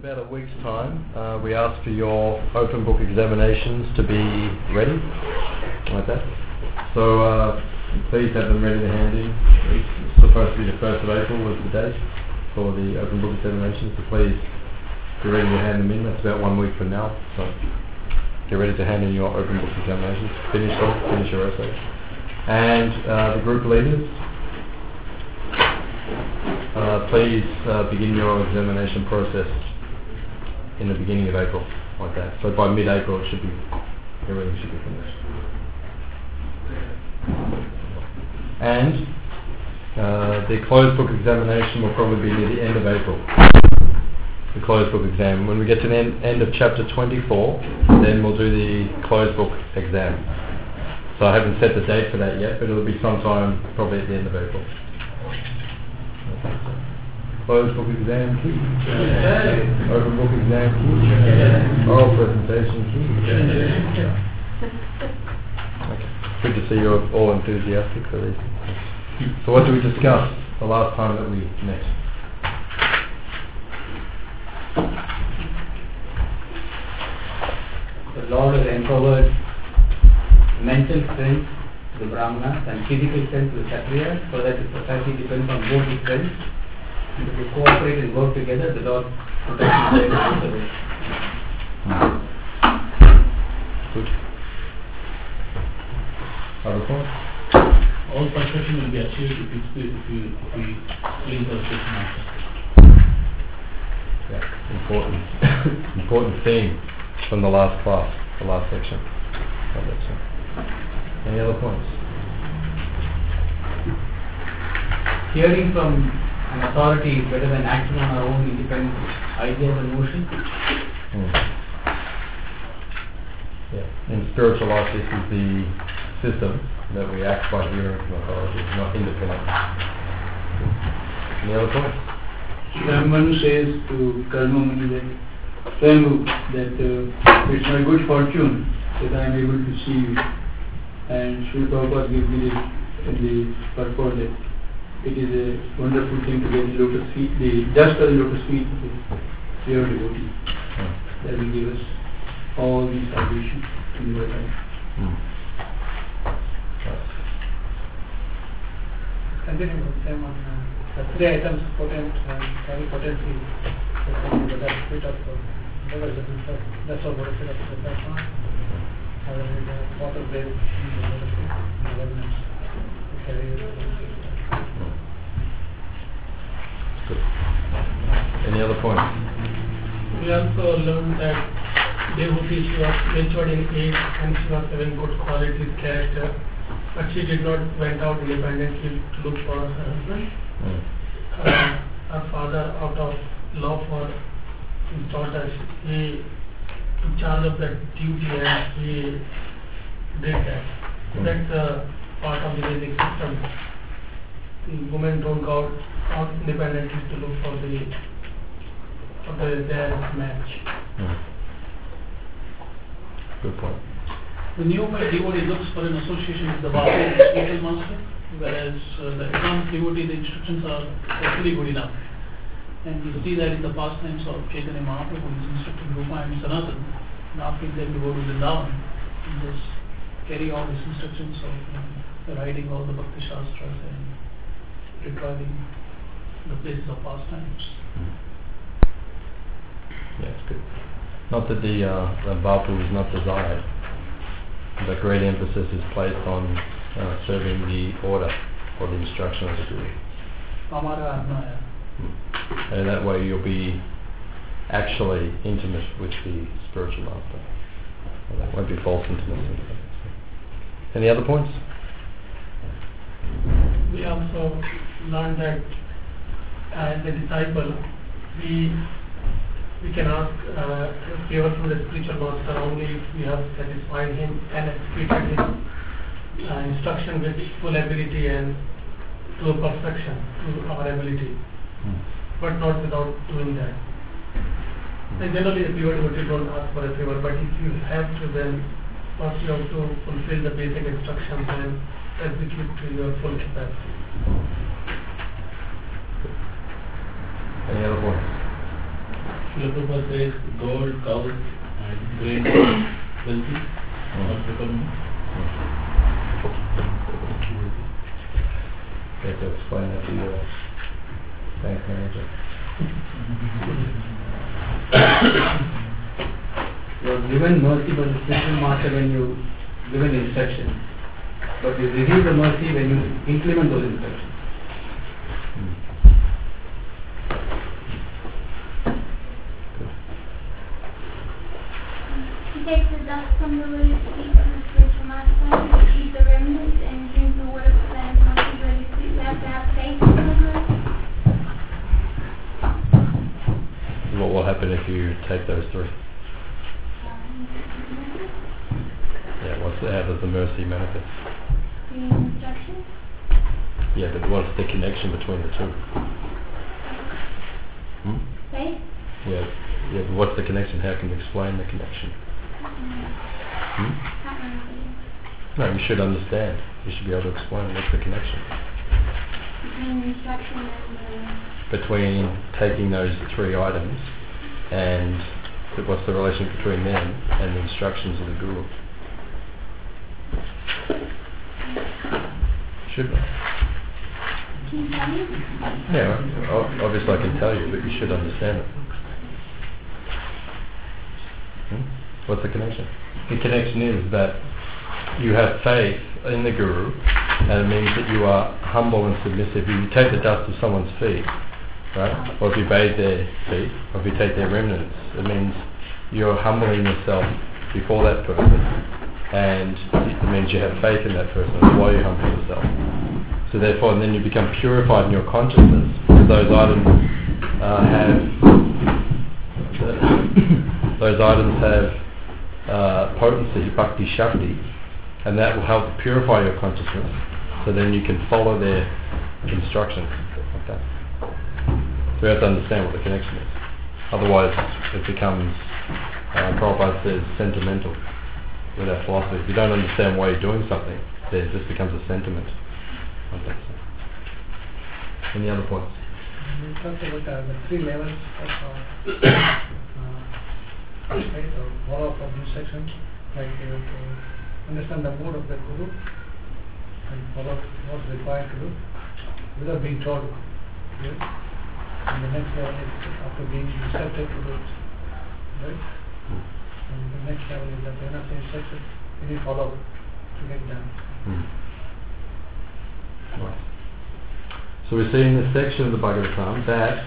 about a week's time, we ask for your open book examinations to be ready, like that. So please have them ready to hand in. It's supposed to be the 1st of April was the date for the open book examinations, so please be ready to hand them in. That's about 1 week from now, so get ready to hand in your open book examinations. Finish them, finish your essays. And the group leaders, please begin your examination process in the beginning of April, like that. So by mid-April everything should be finished. And the closed book examination will probably be near the end of April. The closed book exam. When we get to the end of chapter 24, then we'll do the closed book exam. So I haven't set the date for that yet, but it'll be sometime probably at the end of April. Closed book exam key. Yeah. Open book exam key. Yeah. Oral presentation key. Yeah. Okay. Good to see you're all enthusiastic for these. So what did we discuss the last time that we met? The Lord has empowered mental strength to the Brahmanas and physical strength to the Kshatriyas, so that the society depends on both the strengths. And if we cooperate and work together, the Lord protects the both of us. Good. Other points? All perfection will be achieved if we please our Krishna. Yeah, important theme from the last class, the last section. Any other points? Hearing from an authority is better than acting on our own independent ideas and notions. Yeah. In spiritual life, this is the system that we act by hearing from authority, not independent. Any other points? Brahman says to Karma Muni that it's my good fortune that I am able to see you. And Srila Prabhupada gives me the purport that it is a wonderful thing to get the lotus feet, the dust of the lotus feet of the pure devotee. That will give us all the salvation in your life. Continuing with the same on the 3 items, potent and carry potency, the bit of that's all what I said of the platform. Water based elements carry. Good. Any other points? We also learned that devotee, she was matured in age and she was having good qualities, character, but she did not went out independently to look for her husband. Her father, out of love for his daughter, he took charge of that duty and he did that. So that's part of the basic system. The women don't go out independently to look for their match. Good point. The neophyte devotee looks for an association with the Bapu, spiritual master, whereas the advanced devotee, the instructions are actually good enough. And you see that in the pastimes of Chaitanya Mahaprabhu, who is instructing Rupa and Sanatan, and asking them to go to Vrindavan and just carry all these instructions of writing all the Bhakti Shastras and retrieving the places of pastimes. Yeah, it's good. Not that the Bapu is not desired, but great emphasis is placed on serving the order or the instruction of the Guru. And that way you'll be actually intimate with the spiritual master. Well, that won't be false intimacy. Any other points? We also learned that as a disciple, we can ask favor from the spiritual master only if we have satisfied him and executed his instruction with full ability and to a perfection, to our ability, but not without doing that. And generally the pure devotee don't ask for a favor, but if you have to, then first you have to fulfill the basic instructions and execute to your full capacity. Any other points? Srila Prabhupada says gold, cows and grain wealthy or become You have to explain that to your bank manager. You are given mercy by the spiritual master when you give an instruction, but you receive the mercy when you implement those instructions. He takes the dust from the lotus feet of the spiritual master, he eats the remnants, and drinks the water for that mercy ready to You have to have faith in the mercy. What will happen if you take those three? Yeah, how does the mercy manifest? The instructions. Yeah, but what's the connection between the two? Faith. Yeah, but what's the connection? How can you explain the connection? Can't remember. No, you should understand. You should be able to explain what's the connection Between the instruction and between taking those three items and what's the relation between them and the instructions of the Guru. Should know. Can you tell me? Yeah, obviously I can tell you, but you should understand it. What's the connection? The connection is that you have faith in the Guru, and it means that you are humble and submissive. If you take the dust of someone's feet, right, or if you bathe their feet, or if you take their remnants, it means you're humbling yourself before that person, and it means you have faith in that person. That's why you humble yourself. So therefore, and then you become purified in your consciousness, because those items have potency, bhakti shakti, and that will help purify your consciousness, so then you can follow their instructions. Okay. So we have to understand what the connection is. Otherwise, it becomes, Prabhupada says, sentimental with our philosophy. If you don't understand why you're doing something, then it just becomes a sentiment. Okay. Any other points? We talked about the three levels of follow-up of instructions, like you have to understand the mood of the Guru and follow what's required to do without being told. Yes? And the next level is after being instructed to do it. Right? And the next level is that when after instruction, you need follow to get done. Right. So we see in this section of the Bhagavatam that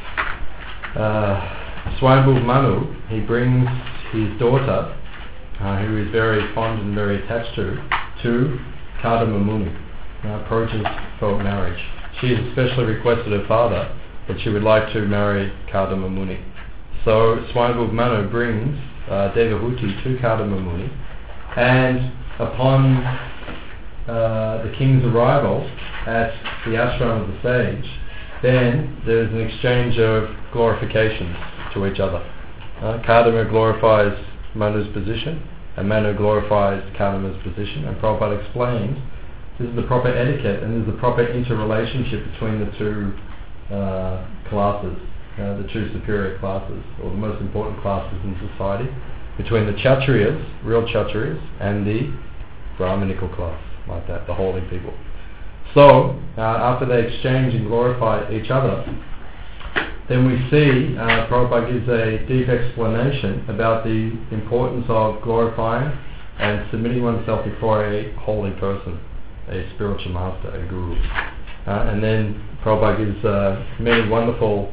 Swayambhu Manu, he brings his daughter, who is very fond and very attached to Kardama Muni, approaches for marriage. She has especially requested her father that she would like to marry Kardama Muni. So Swayambhu Manu brings Devahuti to Kardama Muni, and upon the king's arrival at the ashram of the sage, then there's an exchange of glorifications to each other. Kardama glorifies Manu's position, and Manu glorifies Kardama's position, and Prabhupada explains this is the proper etiquette and this is the proper interrelationship between the two classes, the two superior classes, or the most important classes in society, between the Kshatriyas, real Kshatriyas, and the Brahmanical class, like that, the holy people. So, after they exchange and glorify each other, then we see Prabhupada gives a deep explanation about the importance of glorifying and submitting oneself before a holy person, a spiritual master, a guru. And then Prabhupada gives many wonderful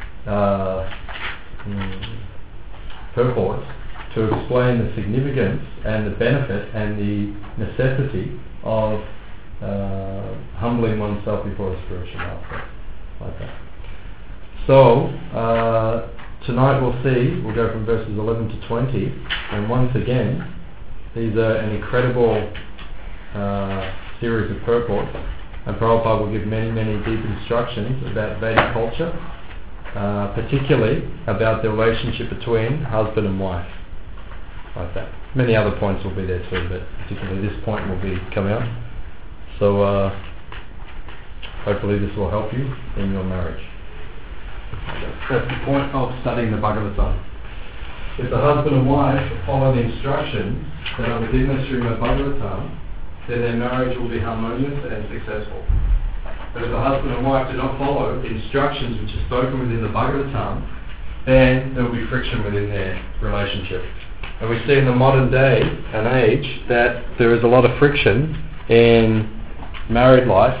purports to explain the significance and the benefit and the necessity of humbling oneself before a spiritual master, like that. So, tonight we'll go from verses 11 to 20, and once again, these are an incredible series of purports, and Prabhupada will give many, many deep instructions about Vedic culture, particularly about the relationship between husband and wife, like that. Many other points will be there too, but particularly this point will be coming up. So, hopefully this will help you in your marriage. That's the point of studying the Bhagavatam. If the husband and wife follow the instructions that are within the Srimad Bhagavatam, then their marriage will be harmonious and successful. But if the husband and wife do not follow the instructions which are spoken within the Bhagavatam, then there will be friction within their relationship. And we see in the modern day and age that there is a lot of friction in married life.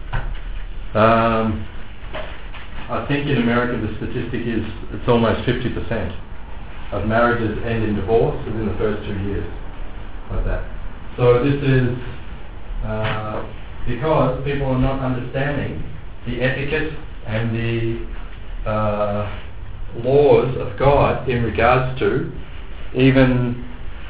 I think in America the statistic is it's almost 50% of marriages end in divorce within the first 2 years, like that. So this is because people are not understanding the etiquette and the laws of God in regards to even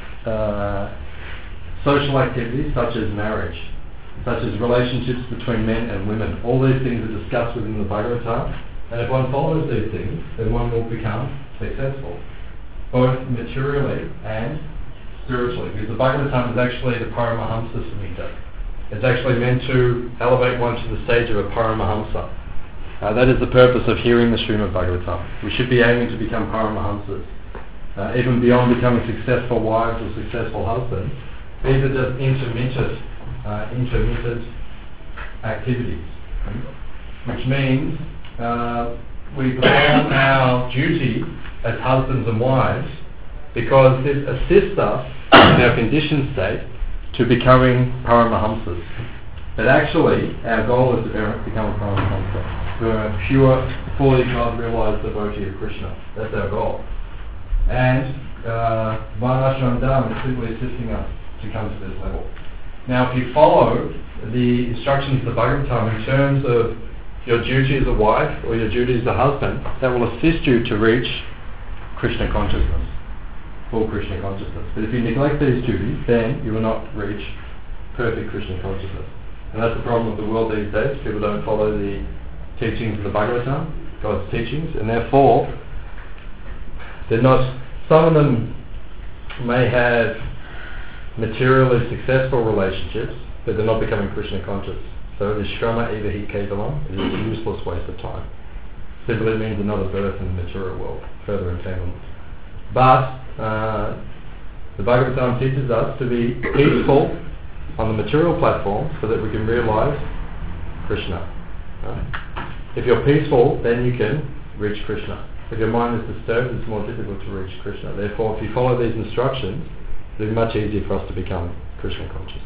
social activities such as marriage, such as relationships between men and women. All these things are discussed within the Bhagavatam, and if one follows these things, then one will become successful, both materially and spiritually, because the Bhagavatam is actually the Paramahamsa Samhita. It's actually meant to elevate one to the stage of a Paramahamsa. That is the purpose of hearing the Srimad Bhagavatam. We should be aiming to become Paramahamsas. Even beyond becoming successful wives or successful husbands, these are just intermittent activities, which means we perform our duty as husbands and wives because this assists us in our conditioned state to becoming Paramahamsas. But actually, our goal is to become a Paramahamsa. We're a pure, fully God-realized devotee of Krishna. That's our goal. And Varnashram Dharma is simply assisting us to come to this level. Now, if you follow the instructions of the Bhagavatam in terms of your duty as a wife or your duty as a husband, that will assist you to reach Krishna consciousness, full Krishna consciousness. But if you neglect these duties, then you will not reach perfect Krishna consciousness. And that's the problem with the world these days. People don't follow the teachings of the Bhagavatam, God's teachings, and therefore they're not, some of them may have materially successful relationships, but they're not becoming Krishna conscious. So the Shrama Eva Hi Kevalam is a useless waste of time. Simply means another birth in the material world, further entanglement. But the Bhagavatam teaches us to be peaceful on the material platform so that we can realize Krishna. If you're peaceful, then you can reach Krishna. If your mind is disturbed, it's more difficult to reach Krishna. Therefore, if you follow these instructions, it'll be much easier for us to become Krishna conscious.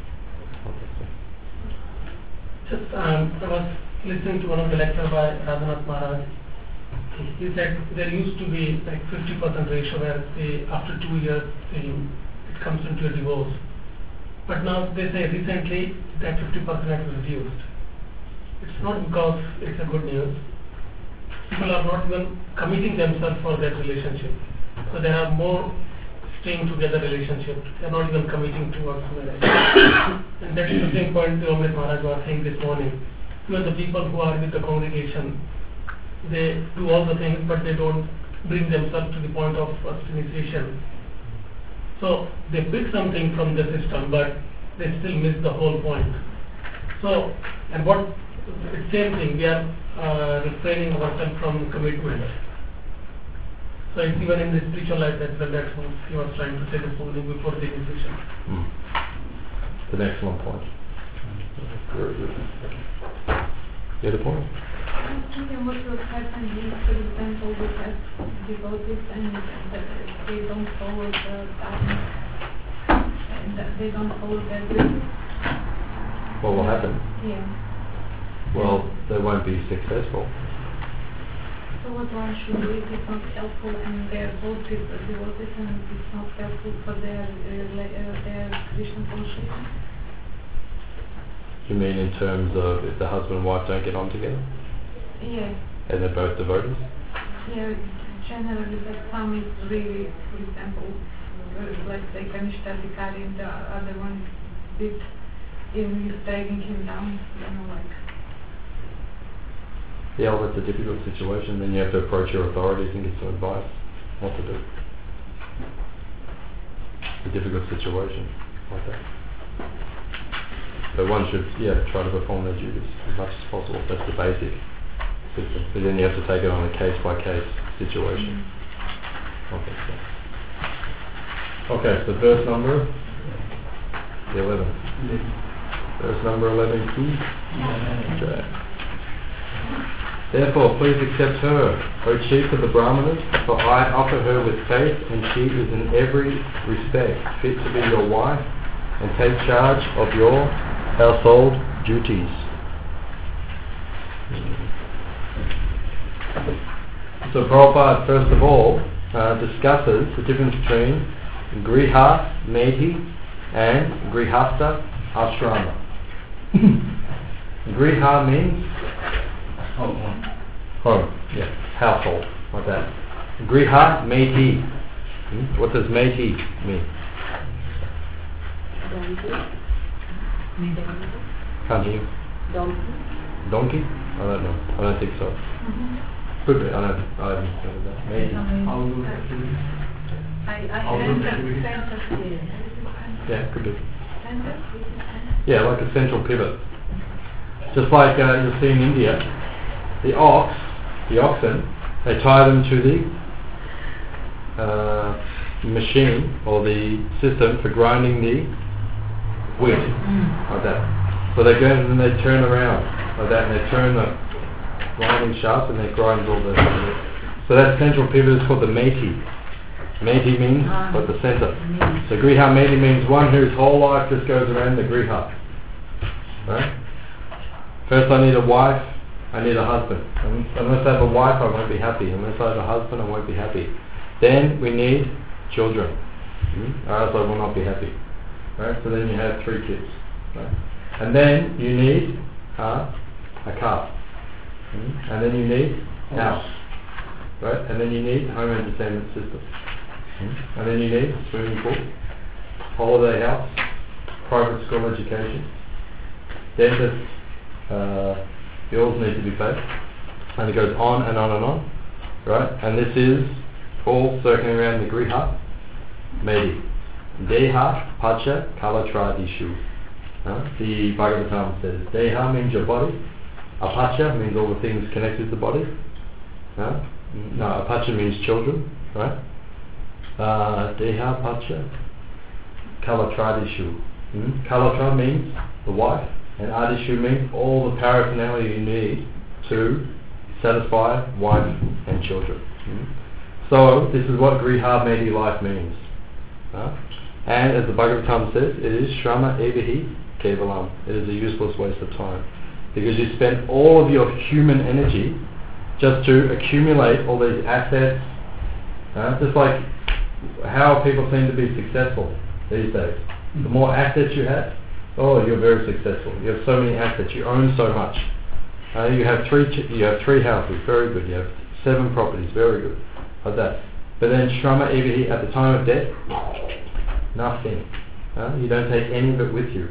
Just I was listening to one of the lectures by Radhanath Maharaj. He said there used to be like 50% ratio where after 2 years it comes into a divorce. But now they say recently that 50% has reduced. It's not because it's a good news. People are not even committing themselves for that relationship. So they have more staying together relationship. They are not even committing towards marriage. And that is the same point Amrit Maharaj was saying this morning. Even the people who are with the congregation, they do all the things but they don't bring themselves to the point of first initiation. So they pick something from the system but they still miss the whole point. So, and what, it's same thing, we are refraining ourselves from commitment. So it's even in the spiritual life as well, that's what he was trying to say this morning before the initiation. An excellent point. Very good. The other point? What will happen if, for example, we have devotees and they don't follow the dharma, and they don't follow their duties? What will happen? Yeah. Well, they won't be successful. So what one should do if it's not helpful and they're both devotees and it's not helpful for their Krishna consciousness? You mean in terms of if the husband and wife don't get on together? Yeah. And they're both devotees? Yeah, generally, but some is really, for example, let's say Kanishta Adhikari and the other one is dragging him down, like. Yeah, well, that's a difficult situation. Then you have to approach your authorities and get some advice what to do. It's a difficult situation like that. So one should, try to perform their duties as much as possible. That's the basic system. But then you have to take it on a case-by-case situation. Okay, so verse number 11. Verse number 11, key. Okay. Therefore, please accept her, O chief of the Brahmanas, for I offer her with faith, and she is in every respect fit to be your wife, and take charge of your household duties. So Prabhupada, first of all, discusses the difference between Griha, Medhi, and Grihastha, Ashrama. Griha means home, yeah, household, like that. Griha, Medhi. What does Medhi mean? Kanji. Donkey? I don't know. I don't think so. Could be. I haven't heard of that. Medhi. Yeah, could be. Yeah, like a central pivot. Just like you'll see in India, the oxen, they tie them to the machine or the system for grinding the wheat, like that. So they go and they turn around like that, and they turn the grinding shaft and they grind all the. So that central pivot is called the Medhi. Medhi means like the center. So Griha Medhi means one whose whole life just goes around the Griha. Right? First I need a wife, I need a husband. Unless I have a wife, I won't be happy. Unless I have a husband, I won't be happy. Then we need children. Or else I will not be happy. Right? So then you have 3 kids. Right? And then you need a car. And then you need house. Right? And then you need home entertainment system. And then you need swimming pool, holiday house, private school education, dentist bills need to be paid, and it goes on and on and on, right? And this is all circling around the Griha Medhi. Deha Pacha Kalatradishu. The Bhagavatam says Deha means your body, Apacha means all the things connected to the body. No, Apacha means children, right? Deha Pacha Kalatradishu. Kalatra means the wife, and Adishu means all the paraphernalia you need to satisfy wife and children. So this is what Griha Medhi life means. And as the Bhagavatam says, it is Shrama Evahi Kevalam. It is a useless waste of time. Because you spend all of your human energy just to accumulate all these assets. Just like how people seem to be successful these days. The more assets you have, you're very successful. You have so many assets. You own so much. You have 3 houses. Very good. You have 7 properties. Very good. Like that. But then Shrama Evahi, at the time of death, nothing. You don't take any of it with you.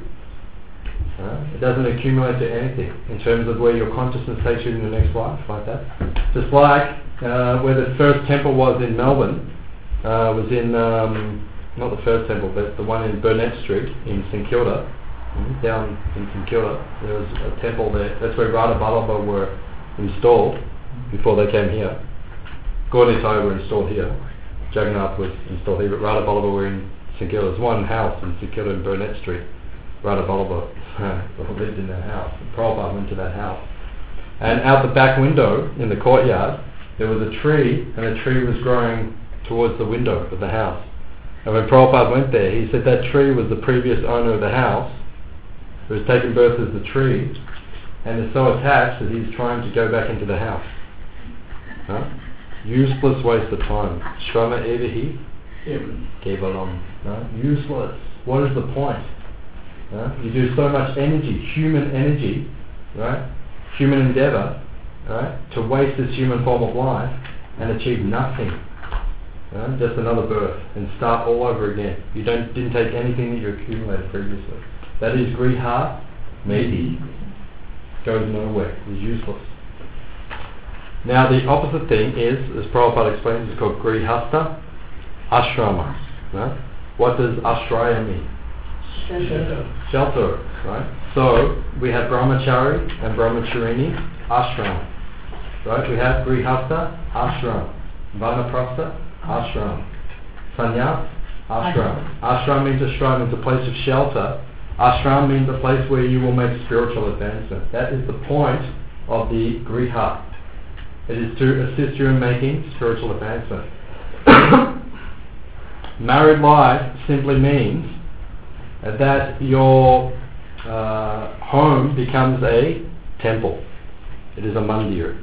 It doesn't accumulate to anything in terms of where your consciousness takes you in the next life, like that. Just like where the first temple was in Melbourne, was in, not the first temple, but the one in Burnett Street in St Kilda, down in St Kilda. There was a temple there. That's where Radha Vallabha were installed before they came here. Gaura were installed here. Jagannath was installed here, but Radha Vallabha were in St Kilda. There's one house in St Kilda in Burnett Street. Radha Vallabha lived in that house. Prabhupada went to that house. And out the back window in the courtyard, there was a tree, and the tree was growing towards the window of the house. And when Prabhupada went there, he said that tree was the previous owner of the house, who was taken birth as the tree, and is so attached that he's trying to go back into the house. Useless waste of time. Shrama Evahi Kevalam. Useless. What is the point? You do so much energy, human energy, right? Human endeavor, right? To waste this human form of life and achieve nothing. Just another birth and start all over again. You didn't take anything that you accumulated previously. That is Griha Medhi. Goes nowhere. Is useless. Now the opposite thing is, as Prabhupada explains, is called Grihastha Ashrama. Right? What does Ashraya mean? Shelter, right? So we have Brahmachari and Brahmacharini Ashrama. right? We have grihastha, ashram. Vanaprastha, ashram. Sannyas, ashram. Ashram means a shrine, means a place of shelter. Ashram means a place where you will make spiritual advancement. That is the point of the griha. It is to assist you in making spiritual advancement. Married life simply means that your home becomes a temple. It is a mandir.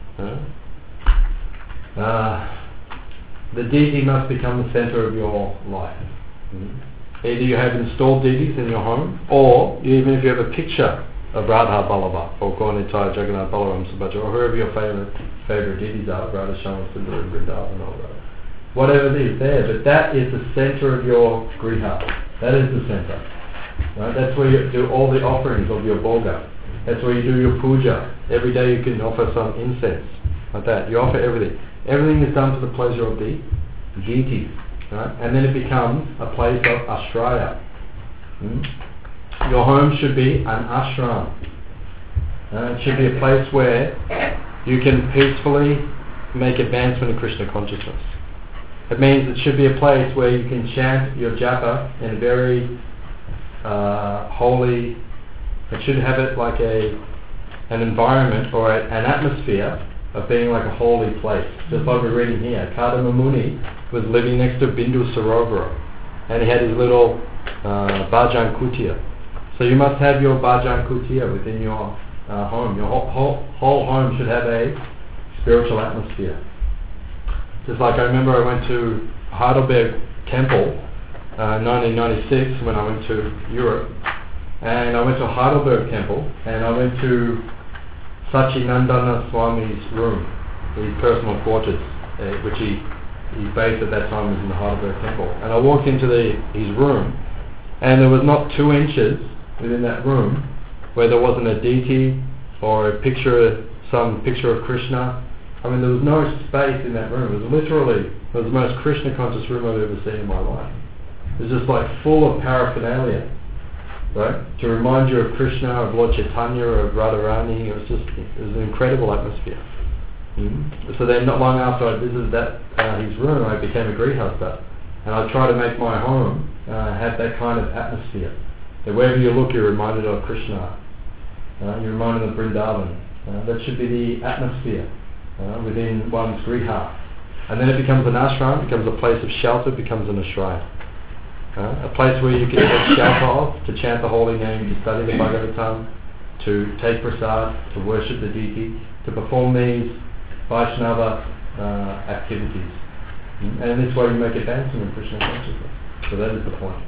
The deity must become the center of your life. Either you have installed deities in your home, or even if you have a picture of Radha Ballabha, or Gauranitai, Jagannath, Balaram, Subhadra, or whoever your favorite deities are, Radha, Shama, Sundara, Vrindavan, and all that. Whatever it is there, but that is the center of your griha. That is the center. Right? That's where you do all the offerings of your bhoga. That's where you do your puja. Every day you can offer some incense, like that. You offer everything. Everything is done for the pleasure of the deity. Right? And then it becomes a place of ashraya. Your home should be an ashram. It should be a place where you can peacefully make advancement in Krishna consciousness. It means it should be a place where you can chant your japa in a very holy. It should have it like an environment or an atmosphere of being like a holy place. Just like we're reading here, Kadama Muni was living next to Bindu Sarovara, and he had his little Bhajan Kutia. So you must have your Bhajan Kutia within your home. Your whole home should have a spiritual atmosphere. Just like I remember I went to Heidelberg Temple 1996 when I went to Europe, and I went to Heidelberg Temple, and I went to Sachinandana Swami's room, his personal quarters, which his base at that time was in the Heidelberg Temple. And I walked into his room, and there was not 2 inches within that room where there wasn't a deity or a picture, some picture of Krishna. I mean, there was no space in that room. It was the most Krishna conscious room I've ever seen in my life. It was just like full of paraphernalia, right? To remind you of Krishna, of Lord Chaitanya, of Radharani. It was an incredible atmosphere. So then not long after I visited his room, I became a grihastha. And I try to make my home have that kind of atmosphere. That wherever you look, you're reminded of Krishna. You're reminded of Vrindavan. That should be the atmosphere within one's griha. And then it becomes an ashram, becomes a place of shelter, becomes an ashraya. A place where you can take shelter of, to chant the holy name, to study the Bhagavatam, to take prasad, to worship the deity, to perform these Vaishnava activities. And in this way you make advancement in Krishna consciousness. So that is the point.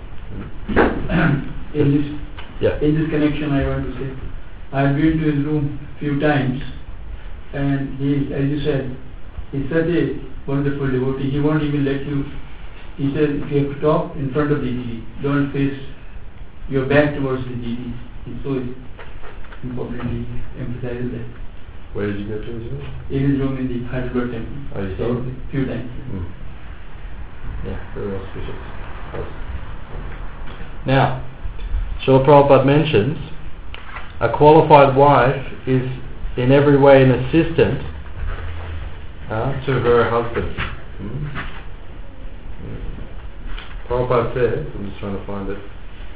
In this connection I want to say, I have been to his room few times, and he, as you said, he's such a wonderful devotee. He won't even let you. He says if you have to talk in front of the deity, don't face your back towards the deity. He so importantly emphasizes that. Where did you go to his room? In his room in the Heidelberg Temple. Oh, you saw it? Few times. Yeah, very auspicious. Now, Srila Prabhupada mentions a qualified wife is in every way an assistant to her husband. Prabhupada says, I'm just trying to find it,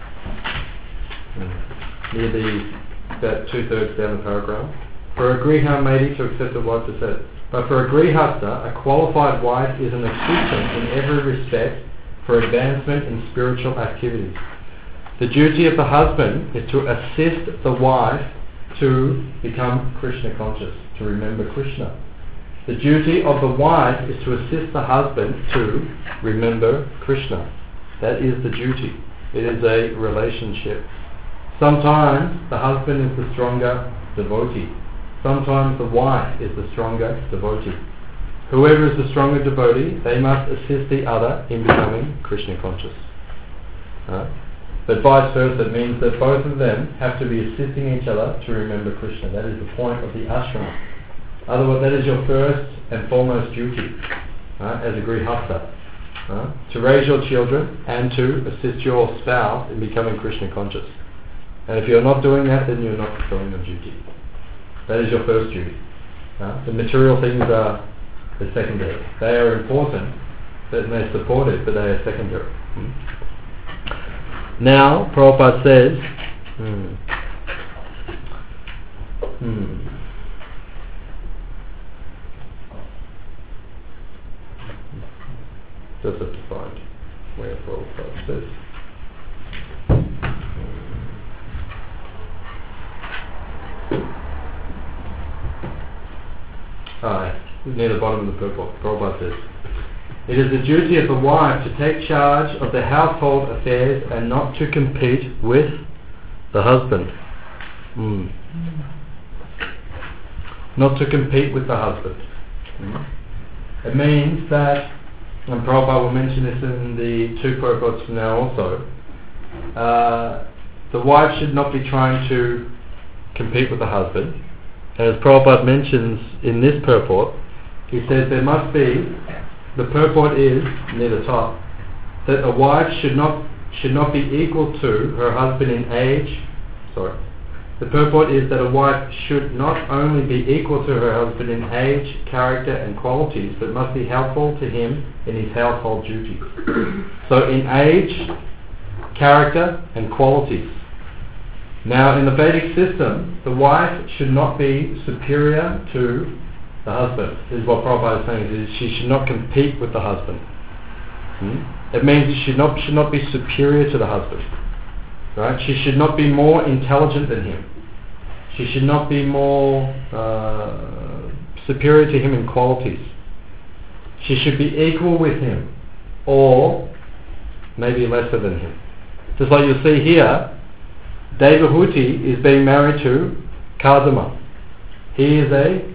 near about 2/3 down the paragraph. For a griha maiden to accept a wife to set. But for a grihastha, a qualified wife is an assistant in every respect for advancement in spiritual activities. The duty of the husband is to assist the wife to become Krishna conscious, to remember Krishna. The duty of the wife is to assist the husband to remember Krishna. That is the duty. It is a relationship. Sometimes the husband is the stronger devotee. Sometimes the wife is the stronger devotee. Whoever is the stronger devotee, they must assist the other in becoming Krishna conscious. But vice versa, it means that both of them have to be assisting each other to remember Krishna. That is the point of the ashram. Otherwise, that is your first and foremost duty as a grihastha. To raise your children and to assist your spouse in becoming Krishna conscious. And if you're not doing that, then you're not fulfilling your duty. That is your first duty. The material things are the secondary. They are important, and they support it, but they are secondary. Now, Prabhupada says, just have to find where Prabhupada says. Near the bottom of the purport, Prabhupada says, it is the duty of the wife to take charge of the household affairs and not to compete with the husband. Not to compete with the husband. It means that, and Prabhupada will mention this in the 2 purports from now also, the wife should not be trying to compete with the husband. As Prabhupada mentions in this purport, he says there must be, the purport is, near the top, that a wife should not be equal to her husband in age. The purport is that a wife should not only be equal to her husband in age, character and qualities, but must be helpful to him in his household duties. So in age, character and qualities. Now in the Vedic system, the wife should not be superior to the husband. This is what Prabhupada is saying, is she should not compete with the husband. It means she should not be superior to the husband. Right? She should not be more intelligent than him. She should not be more superior to him in qualities. She should be equal with him, or maybe lesser than him. Just like you'll see here, Devahuti is being married to Kadama. He is a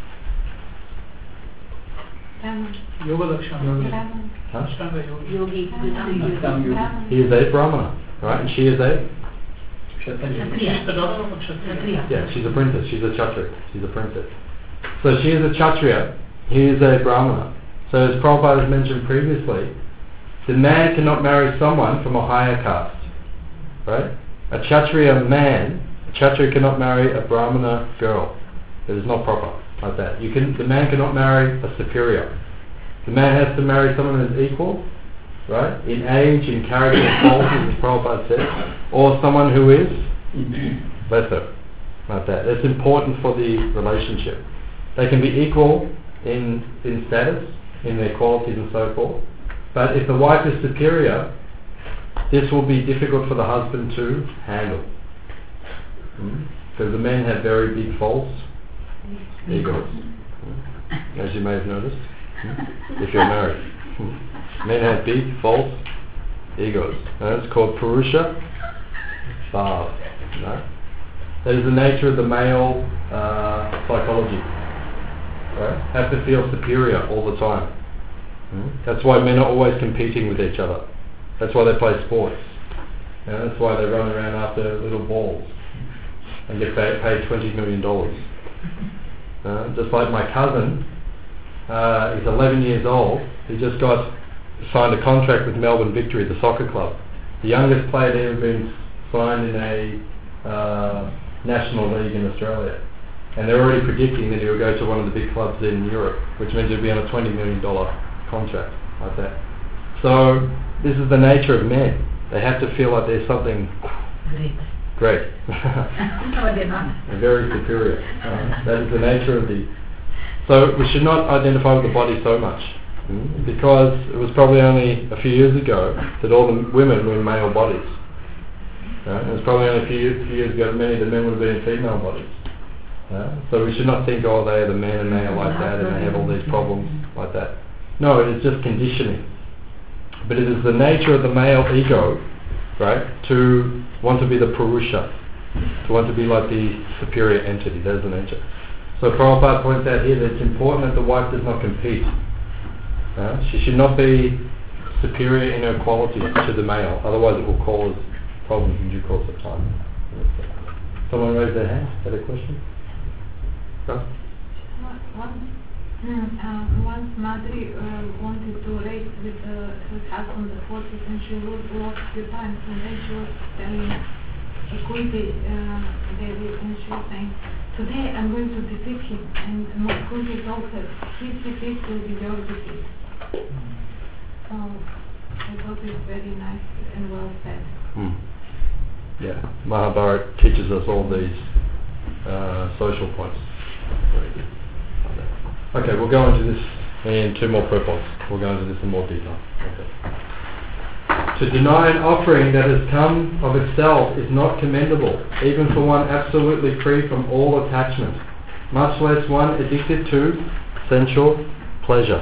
Yoga Lakshana. Yogi. He is a Brahmana, right? And she is a She's the daughter of a Kshatriya. Yeah, she's a princess. She's a Kshatriya. She's a princess. So she is a Kshatriya. He is a Brahmana. So as Prabhupada has mentioned previously, the man cannot marry someone from a higher caste, right? A Kshatriya man, a Kshatriya cannot marry a Brahmana girl. It is not proper like that. The man cannot marry a superior. The man has to marry someone who is equal, right? In age, in character, and qualities, as Prabhupada said, or someone who is lesser, like that. That's important for the relationship. They can be equal in status, in their qualities and so forth. But if the wife is superior, this will be difficult for the husband to handle. Because the men have very big false egos, as you may have noticed, if you're married. Men have big false egos. It's called Purusha Bhav. That is the nature of the male psychology. Right? Have to feel superior all the time. That's why men are always competing with each other. That's why they play sports. That's why they run around after little balls and get paid $20 million. Just like my cousin, he's 11 years old. He just signed a contract with Melbourne Victory, the soccer club. The youngest player there ever been signed in a national league in Australia. And they're already predicting that he'll go to one of the big clubs in Europe, which means he'll be on a $20 million contract like that. So this is the nature of men. They have to feel like there's something great. No, they're not. They're very superior. That is the nature of the... So we should not identify with the body so much, because it was probably only a few years ago that all the women were in male bodies. It was probably only a few years ago that many of the men would have been in female bodies. So we should not think, oh, they are the man and they are like that and they have all these problems like that. No, it is just conditioning. But it is the nature of the male ego, right, to want to be the Purusha, to want to be like the superior entity. That is the nature. So Prabhupada points out here that it's important that the wife does not compete. She should not be superior in her qualities to the male, otherwise it will cause problems in due course of time. Someone raised their hand, had a question? Go. Once Madri wanted to race with her husband the horses, and she lost a few times, and then she was telling Kunti Devi, and she was saying, today I'm going to defeat him, and Kunti told her, his defeat will be your defeat. So I thought it's very nice and well said. Yeah, Mahabharata teaches us all these social points. Very good. Okay, we'll go into this in 2 more purports. We'll go into this in more detail. Okay. To deny an offering that has come of itself is not commendable, even for one absolutely free from all attachment, much less one addicted to sensual pleasure.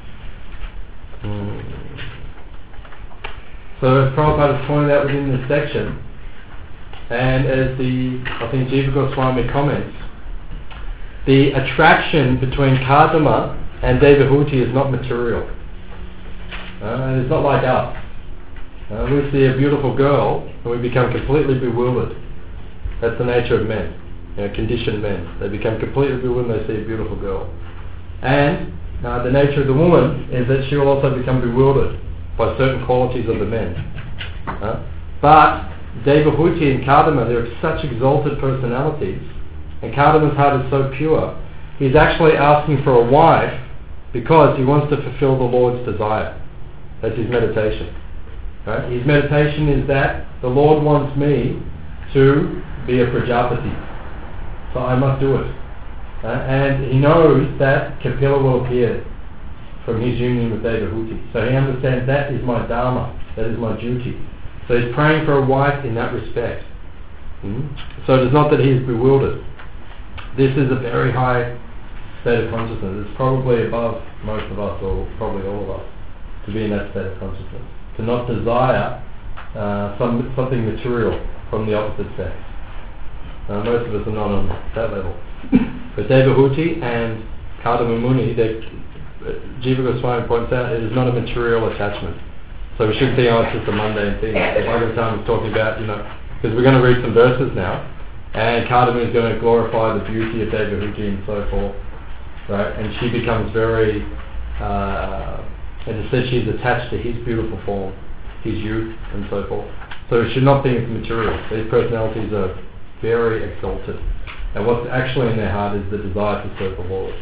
So as Prabhupada has pointed out within this section, and as I think Jiva Goswami comments, the attraction between Kadama and Devahuti is not material. And it's not like us. We see a beautiful girl and we become completely bewildered. That's the nature of men, conditioned men. They become completely bewildered when they see a beautiful girl. And the nature of the woman is that she will also become bewildered by certain qualities of the men. But Devahuti and Kadama, they're such exalted personalities, and Kadama's heart is so pure, he's actually asking for a wife because he wants to fulfill the Lord's desire. That's his meditation. Right? His meditation is that the Lord wants me to be a Prajapati, so I must do it. And he knows that Kapila will appear from his union with Devahuti. So he understands that is my dharma, that is my duty. So he's praying for a wife in that respect. So it is not that he is bewildered. This is a very high state of consciousness. It's probably above most of us, or probably all of us, to be in that state of consciousness. To not desire something material from the opposite sex. Most of us are not on that level. But Devahuti and Kadama Muni, Jiva Goswami points out, it is not a material attachment. So we shouldn't think, it's just a mundane thing. The Bhagavatam is talking about, because we're going to read some verses now, and Kadama is going to glorify the beauty of Devahuti and so forth, right? And she becomes very, and it says she's attached to his beautiful form, his youth, and so forth. So we should not think it's material. These personalities are very exalted, and what's actually in their heart is the desire to serve the Lord.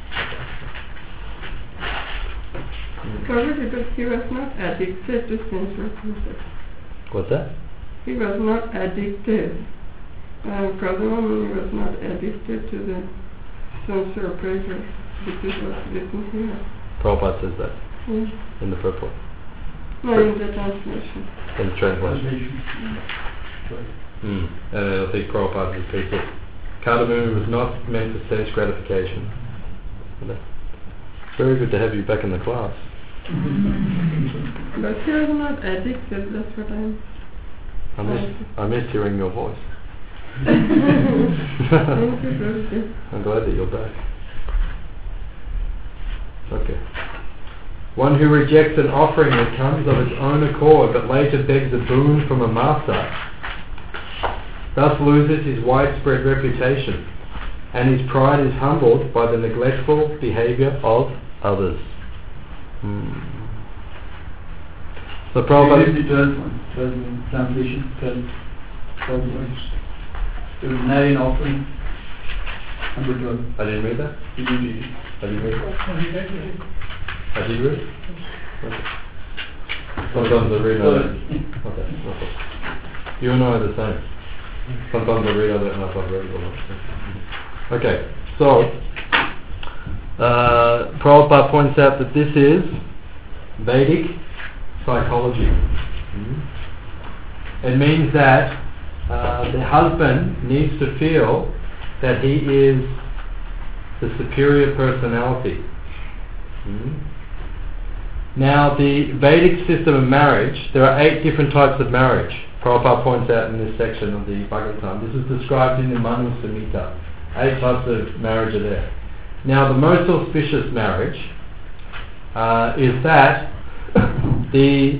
Probably because he was not addicted to sensual pleasure. What's that? He was not addicted. Kadama Muni was not addicted to the sensual pleasure, which is what's written here. Prabhupada says that in the purport. No, in the translation. In the translation. And I think Prabhupada repeats it. Kadama was not meant for sense gratification. Very good to have you back in the class. But he was not addicted, that's what I missed hearing your voice. Thank you, Prabhupada. I'm glad that you're back. Okay. One who rejects an offering that comes of its own accord but later begs a boon from a master thus loses his widespread reputation, and his pride is humbled by the neglectful behavior of others. So Prabhupada... This is the 12th one, translation, 12 words. To deny an offering, number 12. I didn't read that? Did you read it? I didn't read it? I did read it? Okay. Sometimes I read other... Okay. You and I are the same. Sometimes I read other and I've read it all. Okay, so Prabhupada points out that this is Vedic psychology. It means that the husband needs to feel that he is the superior personality. Now, the Vedic system of marriage, there are 8 different types of marriage. Prabhupada points out in this section of the Bhagavatam. This is described in the Manu Samhita. 8 types of marriage are there. Now, the most auspicious marriage is that the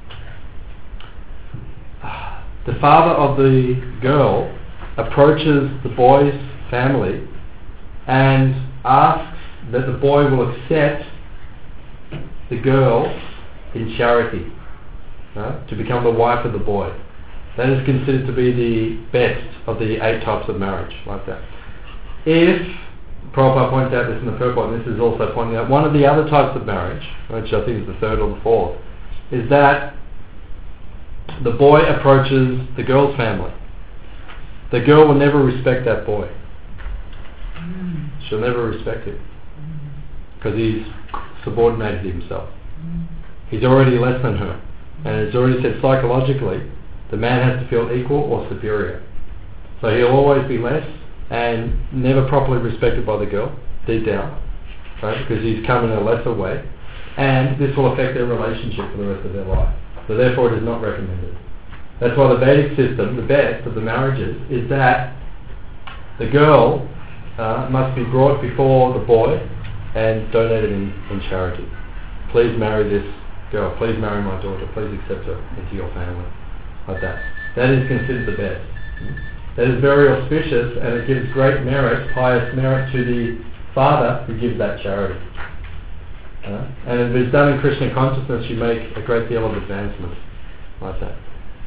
father of the girl approaches the boy's family and asks that the boy will accept the girl in charity, to become the wife of the boy. That is considered to be the best of the 8 types of marriage, like that. if, Prabhupada points out this in the purport, and this is also pointing out, one of the other types of marriage, which I think is the third or the fourth, is that the boy approaches the girl's family. The girl will never respect that boy. She'll never respect him. Because he's subordinated himself. He's already less than her. And it's already said psychologically, the man has to feel equal or superior. So he'll always be less and never properly respected by the girl, deep down, right? Because he's come in a lesser way. And this will affect their relationship for the rest of their life. So therefore it is not recommended. That's why the Vedic system, the best of the marriages, is that the girl must be brought before the boy and donated in charity. Please marry this girl, please marry my daughter, please accept her into your family. Like that. That is considered the best. That is very auspicious, and it gives great merit, pious merit, to the father who gives that charity. And if it's done in Krishna consciousness, you make a great deal of advancement like that.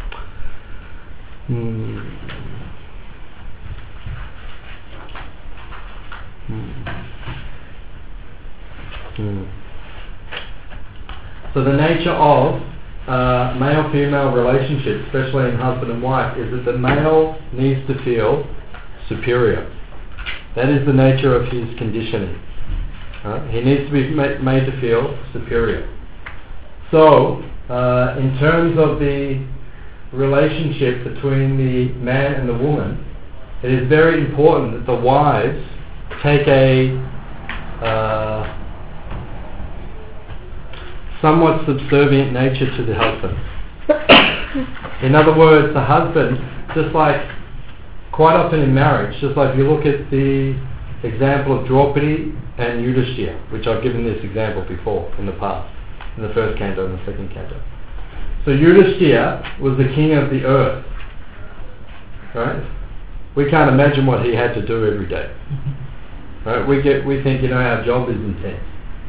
So the nature of male-female relationships, especially in husband and wife, is that the male needs to feel superior. That is the nature of his conditioning. He needs to be made to feel superior. So, in terms of the relationship between the man and the woman, it is very important that the wives take a somewhat subservient nature to the husband. In other words, the husband, just like quite often in marriage, just like if you look at the example of Draupadi and Yudhishthira, which I've given this example before in the past, in the first canto and the second canto. So Yudhishthira was the king of the earth, right? We can't imagine what he had to do every day, right? We think, our job is intense.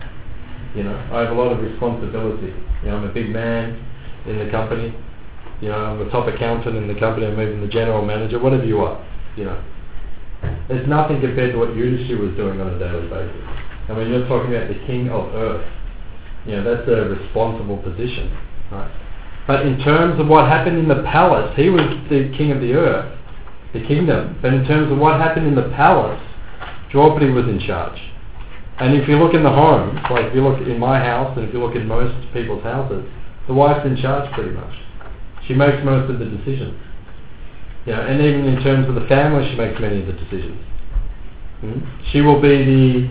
I have a lot of responsibility. I'm a big man in the company. I'm the top accountant in the company. I'm even the general manager, whatever you are. There's nothing compared to what Yudhishthira was doing on a daily basis. I mean, you're talking about the king of earth. That's a responsible position, right? But in terms of what happened in the palace, he was the king of the earth, the kingdom. But in terms of what happened in the palace, Draupadi was in charge. And if you look in the homes, like if you look in my house and if you look in most people's houses, the wife's in charge pretty much. She makes most of the decisions. And even in terms of the family, she makes many of the decisions. She will be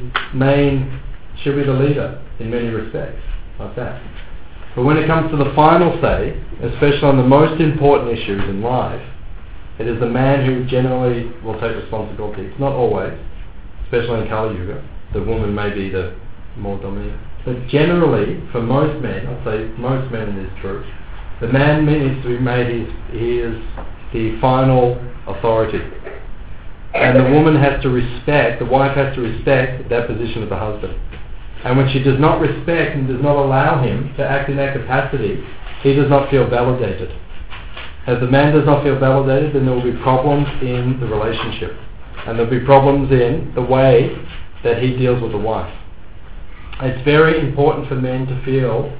she'll be the leader in many respects, like that. But when it comes to the final say, especially on the most important issues in life, it is the man who generally will take responsibility. It's not always, especially in Kali Yuga. The woman may be the more dominant. But generally, for most men, I'd say most men it is true, the man needs to be made, he is the final authority. And the woman has to respect, the wife has to respect that position of the husband. And when she does not respect and does not allow him to act in that capacity, he does not feel validated. As the man does not feel validated, then there will be problems in the relationship. And there will be problems in the way that he deals with the wife. It's very important for men to feel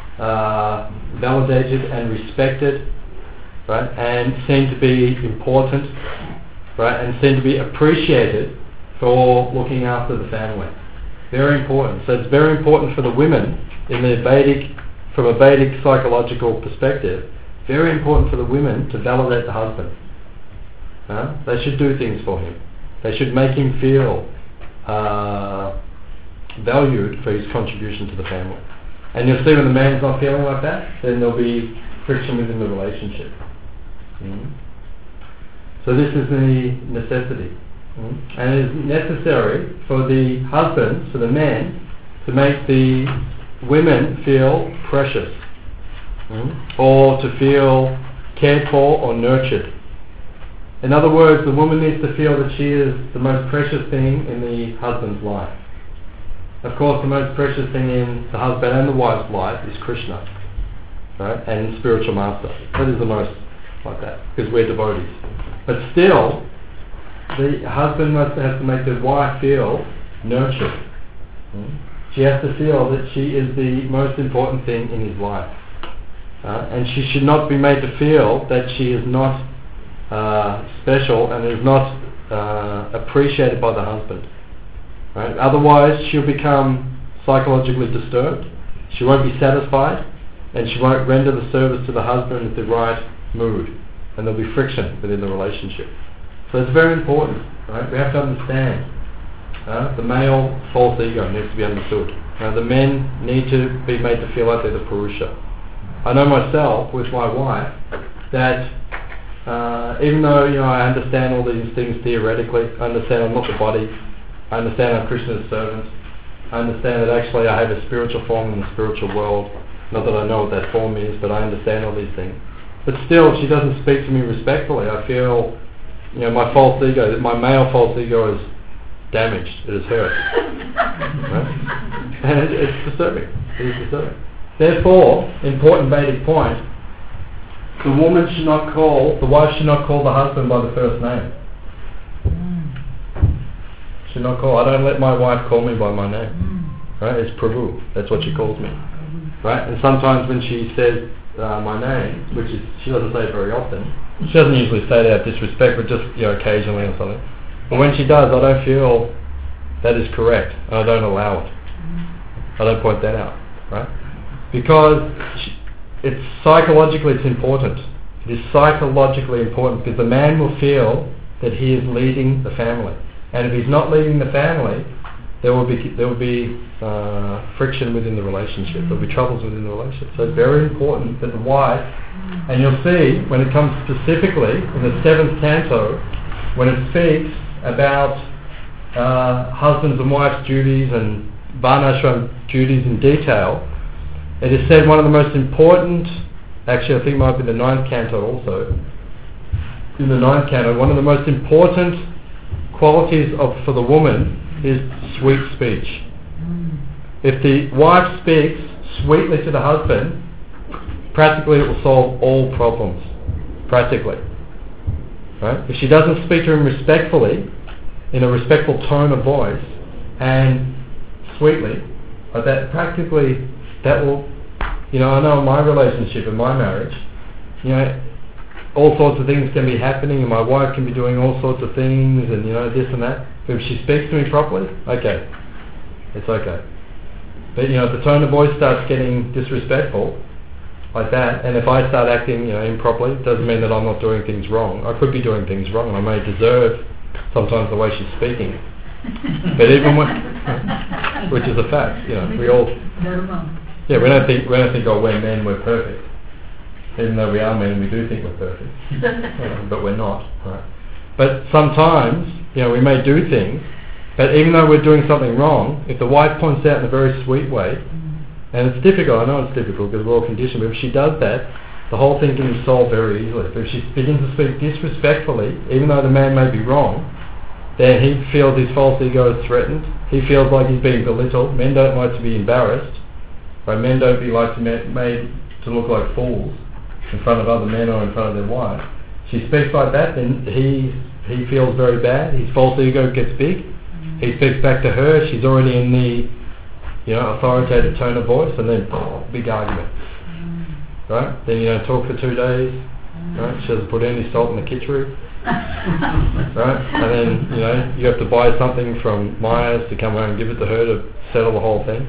validated and respected, right, and seen to be important, right, and seen to be appreciated for looking after the family. Very important. So it's very important for the women in the from a Vedic psychological perspective, very important for the women to validate the husband. They should do things for him. They should make him feel valued for his contribution to the family. And you'll see when the man's not feeling like that, then there'll be friction within the relationship. So this is the necessity. And it is necessary for the husbands, for the men, to make the women feel precious, or to feel cared for or nurtured. In other words, the woman needs to feel that she is the most precious thing in the husband's life. Of course, the most precious thing in the husband and the wife's life is Krishna, right? And spiritual master. That is the most like that, because we're devotees. But still, the husband has to make the wife feel nurtured. She has to feel that she is the most important thing in his life. And she should not be made to feel that she is not special and is not appreciated by the husband. Right? Otherwise, she'll become psychologically disturbed. She won't be satisfied, and she won't render the service to the husband with the right mood, and there'll be friction within the relationship. So it's very important. Right? We have to understand the male false ego needs to be understood. The men need to be made to feel like they're the Purusha. I know myself with my wife that even though I understand all these things theoretically, I understand I'm not the body, I understand I'm Krishna's servant, I understand that actually I have a spiritual form in the spiritual world, not that I know what that form is, but I understand all these things. But still, if she doesn't speak to me respectfully, I feel my false ego, my male false ego is damaged, it is hurt. Right? And it's disturbing. It is disturbing. Therefore, important Vedic point, the wife should not call the husband by the first name. Should not call. I don't let my wife call me by my name. Right? It's Prabhu. That's what she calls me. Right? And sometimes when she says my name, which is, she doesn't say it very often, she doesn't usually say that out of disrespect, but just occasionally or something. But when she does, I don't feel that is correct, and I don't allow it. I don't point that out, right? Because it's psychologically it's important. It is psychologically important because the man will feel that he is leading the family, and if he's not leading the family, there will be friction within the relationship. There will be troubles within the relationship. So it's very important that the wife, and you'll see when it comes specifically in the 7th canto, when it speaks about husbands and wives' duties and varnashram duties in detail, it is said one of the most important, actually I think it might be the 9th canto also, in the 9th canto, one of the most important qualities for the woman is sweet speech. If the wife speaks sweetly to the husband, practically it will solve all problems. Practically. Right? If she doesn't speak to him respectfully, in a respectful tone of voice, and sweetly, that practically, that will, I know in my relationship, in my marriage, all sorts of things can be happening, and my wife can be doing all sorts of things, and this and that. But if she speaks to me properly, okay, it's okay. But if the tone of voice starts getting disrespectful, like that, and if I start acting improperly, it doesn't mean that I'm not doing things wrong. I could be doing things wrong, and I may deserve sometimes the way she's speaking. But even when, which is a fact, we all, we don't think we're men, we're perfect. Even though we are men, we do think we're perfect, but we're not. Right? But sometimes, we may do things, but even though we're doing something wrong, if the wife points out in a very sweet way, and it's difficult, I know it's difficult because we're all conditioned, but if she does that, the whole thing can be solved very easily. But if she begins to speak disrespectfully, even though the man may be wrong, then he feels his false ego is threatened. He feels like he's being belittled. Men don't like to be embarrassed. Right? Men don't like to be made to look like fools in front of other men or in front of their wife. She speaks like that, then he feels very bad. His false ego gets big. He speaks back to her. She's already in the authoritative tone of voice, and then big argument. Right? Then you don't talk for 2 days. Right? She doesn't put any salt in the kitchery. Right? And then you have to buy something from Myers to come home and give it to her to settle the whole thing.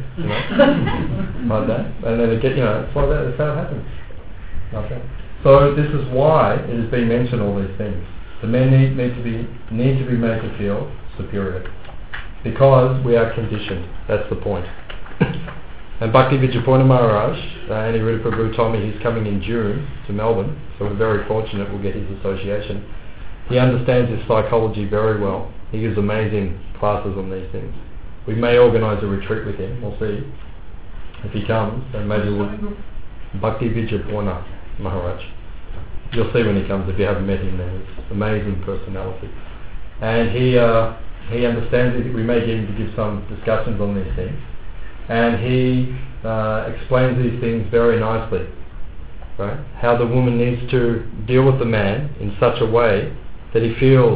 Like that. And then it's like that. That's how it happens. Okay. So this is why it has been mentioned, all these things. The men need to be made to feel superior, because we are conditioned. That's the point. And Bhakti Vijayapurna Maharaj, Aniruddha Prabhu told me he's coming in June to Melbourne, so we're very fortunate we'll get his association. He understands his psychology very well. He gives amazing classes on these things. We may organise a retreat with him, we'll see. If he comes, then maybe we'll... Bhakti Vijayapurna Maharaj. You'll see when he comes if you haven't met him there. It's an amazing personality. And he understands it. We may get him to give some discussions on these things. And he explains these things very nicely. Right? How the woman needs to deal with the man in such a way that he feels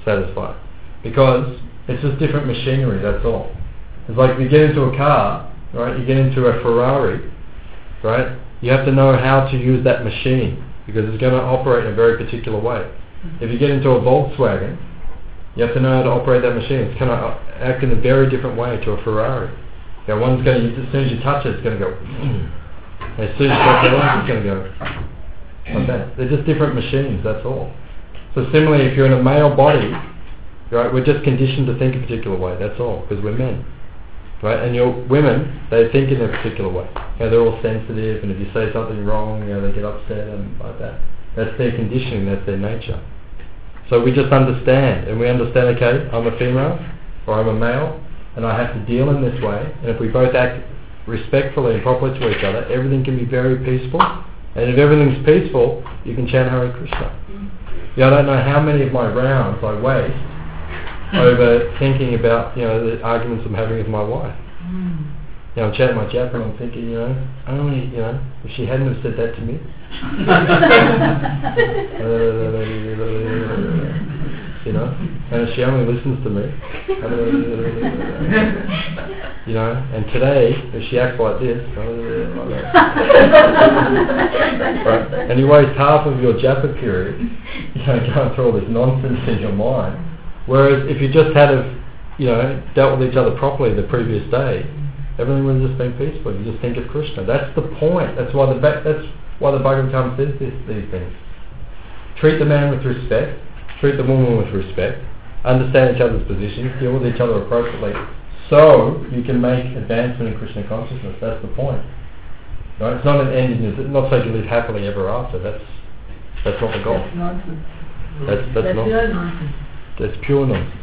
satisfied. Because it's just different machinery, that's all. It's like if you get into a car, right, you get into a Ferrari, right, you have to know how to use that machine because it's going to operate in a very particular way. If you get into a Volkswagen, you have to know how to operate that machine. It's going to act in a very different way to a Ferrari. You know, one's going to, as soon as you touch it, it's going to go, and as soon as you touch the other, it's going to go like that. They're just different machines, that's all. So similarly, if you're in a male body, right, we're just conditioned to think a particular way, that's all, because we're men. Right? And your women, they think in a particular way. You know, they're all sensitive, and if you say something wrong, you know, they get upset and like that. That's their conditioning, that's their nature. So we just understand, and we understand, okay, I'm a female, or I'm a male, and I have to deal in this way, and if we both act respectfully and properly to each other, everything can be very peaceful, and if everything's peaceful, you can chant Hare Krishna. Yeah, I don't know how many of my rounds I waste over thinking about, you know, the arguments I'm having with my wife. You know, I'm chatting my japa and I'm thinking, you know, only, you know, if she hadn't have said that to me. You know, and if she only listens to me. You know, and today, if she acts like this, right, and you waste half of your japa period, you know, going through all this nonsense in your mind. Whereas if you just had, you know, dealt with each other properly the previous day, everything would have just been peaceful. You just think of Krishna. That's the point. That's why the Bhagavatam says these things. Treat the man with respect. Treat the woman with respect. Understand each other's positions. Deal with each other appropriately. So you can make advancement in Krishna consciousness. That's the point. Right? It's not an end in this. It's not so you live happily ever after. That's not the goal. That's nonsense. That's That's not. pure nonsense. That's pure nonsense.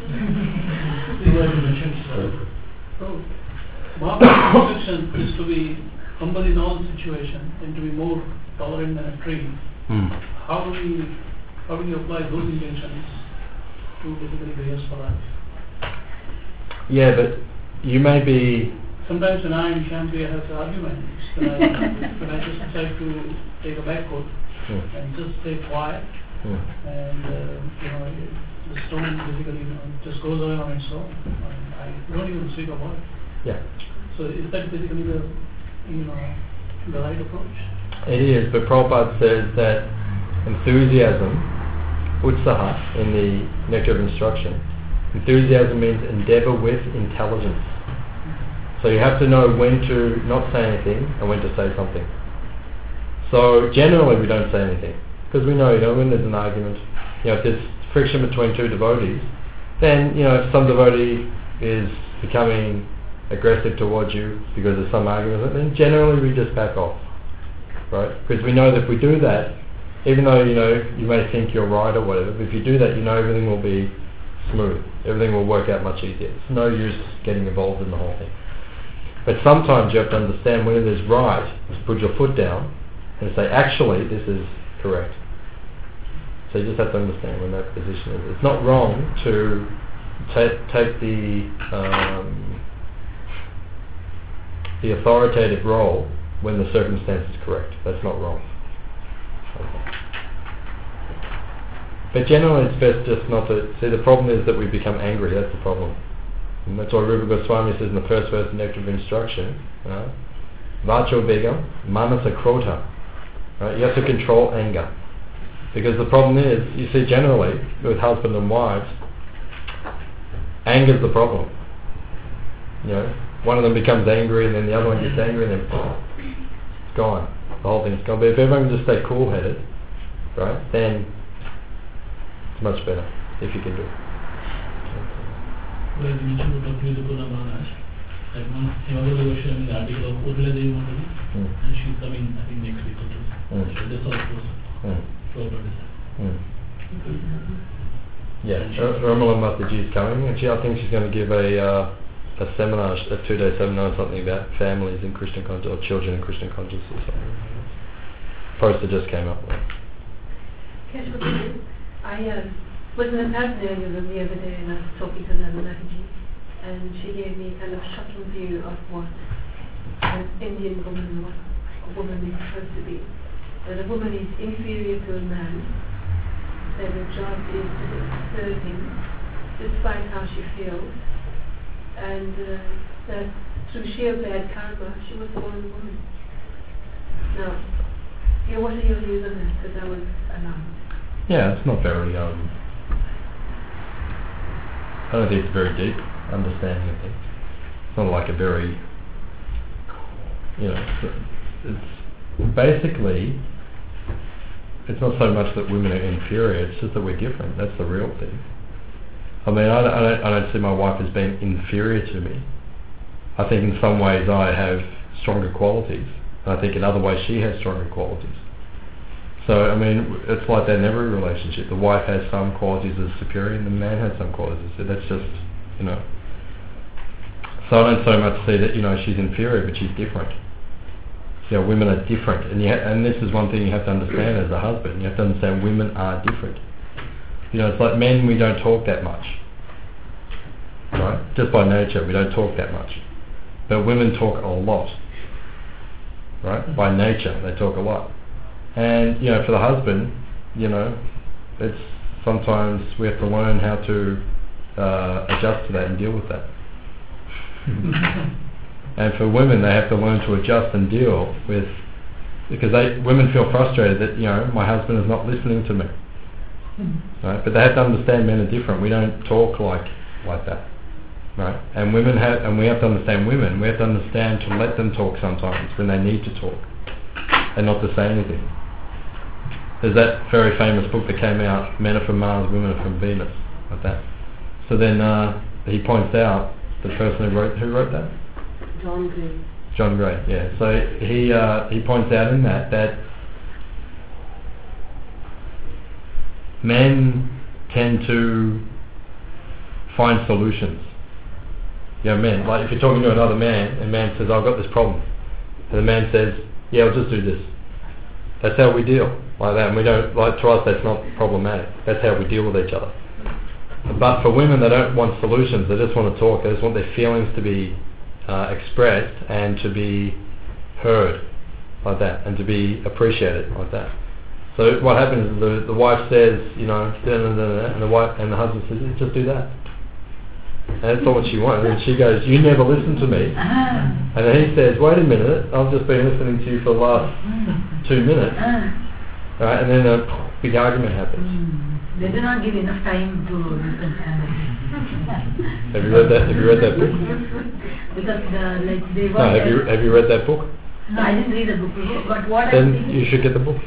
So, Mahaprabhu's instruction is to be humble in all situations and to be more tolerant than a tree. How do we apply those intentions to basically Grihastha? Yeah, but you may be... Sometimes when I and Shampriya have arguments, when I just decide to take a back foot and just stay quiet, and you know, the stone basically, you know, just goes away on its own. I don't even speak about it. Yeah. So is that basically the, you know, the right approach? It is, but Prabhupada says that enthusiasm, utsaha in the Nectar of Instruction, enthusiasm means endeavour with intelligence. So you have to know when to not say anything and when to say something. So generally we don't say anything because we know, you know, when there's an argument, you know, if there's friction between two devotees, then, you know, if some devotee is becoming aggressive towards you because of some argument, then generally we just back off, right? Because we know that if we do that, even though, you know, you may think you're right or whatever, but if you do that, you know everything will be smooth. Everything will work out much easier. It's no use getting involved in the whole thing. But sometimes you have to understand when it is right to put your foot down and say, actually, this is correct. So you just have to understand when that position is. It's not wrong to take the authoritative role when the circumstance is correct. That's not wrong. Okay. But generally it's best just not to... See, the problem is that we become angry. That's the problem. And that's why Rupa Goswami says in the first verse of Nectar of Instruction, Vacho Begam, Manasa Krodha. Right? You have to control anger. Because the problem is, you see generally, with husband and wives, anger's the problem. You know, one of them becomes angry and then the other one gets angry and then it's gone. The whole thing's gone. But if everyone can just stay cool-headed, right, then it's much better if you can do it. Well, we should talk to the Puna Maharaj. Like once Himagata Goswami in the article of Urmila Devi Matali, and she's coming, I think, next week or two. So that's also Yeah, Urmila Mataji is coming, and I think she's going to give a seminar, a 2-day seminar, something about families in Krishna consciousness, or children in Krishna consciousness or something. Poster just came up. I was in a partner the other day and I was talking to Nandanaji, and she gave me a kind of shocking view of what an Indian woman is supposed to be. That a woman is inferior to a man, said her job is to serve him despite how she feels, and that through sheer bad karma she was born a woman. Now, what are your views on that? Because I was alarmed. Yeah, it's not very, I don't think it's a very deep understanding of things. It's not like a very, it's basically, it's not so much that women are inferior, it's just that we're different. That's the real thing. I mean, I don't see my wife as being inferior to me. I think in some ways I have stronger qualities. I think in other ways she has stronger qualities. So, I mean, it's like that in every relationship. The wife has some qualities as superior and the man has some qualities. So that's just, So I don't so much see that, she's inferior, but she's different. Women are different. And this is one thing you have to understand as a husband. You have to understand women are different. It's like men, we don't talk that much. Right? Just by nature, we don't talk that much. But women talk a lot. Right? By nature, they talk a lot. And, for the husband, it's sometimes we have to learn how to adjust to that and deal with that. And for women, they have to learn to adjust and deal with, because women feel frustrated that, my husband is not listening to me. Right? But they have to understand men are different. We don't talk like that. Right? And we have to understand women. We have to understand to let them talk sometimes when they need to talk and not to say anything. There's that very famous book that came out, Men Are From Mars, Women Are From Venus, like that. So then he points out, the person who wrote that? John Gray. John Gray, yeah. So he points out in that men tend to find solutions. Men, like if you're talking to another man, and a man says, I've got this problem. And the man says, yeah, I'll just do this. That's how we deal, like that. And we don't, to us that's not problematic. That's how we deal with each other. But for women, they don't want solutions. They just want to talk. They just want their feelings to be expressed and to be heard, like that, and to be appreciated, like that. So what happens is the wife says, and the husband says, just do that. And that's not what she wants. And she goes, you never listen to me. And then he says, wait a minute, I've just been listening to you for the last 2 minutes. Right? And then a big argument happens. They do not give enough time to listen. Have you read that book? Because they No, have you read that book? No, I didn't read the book. But what then you should get the book.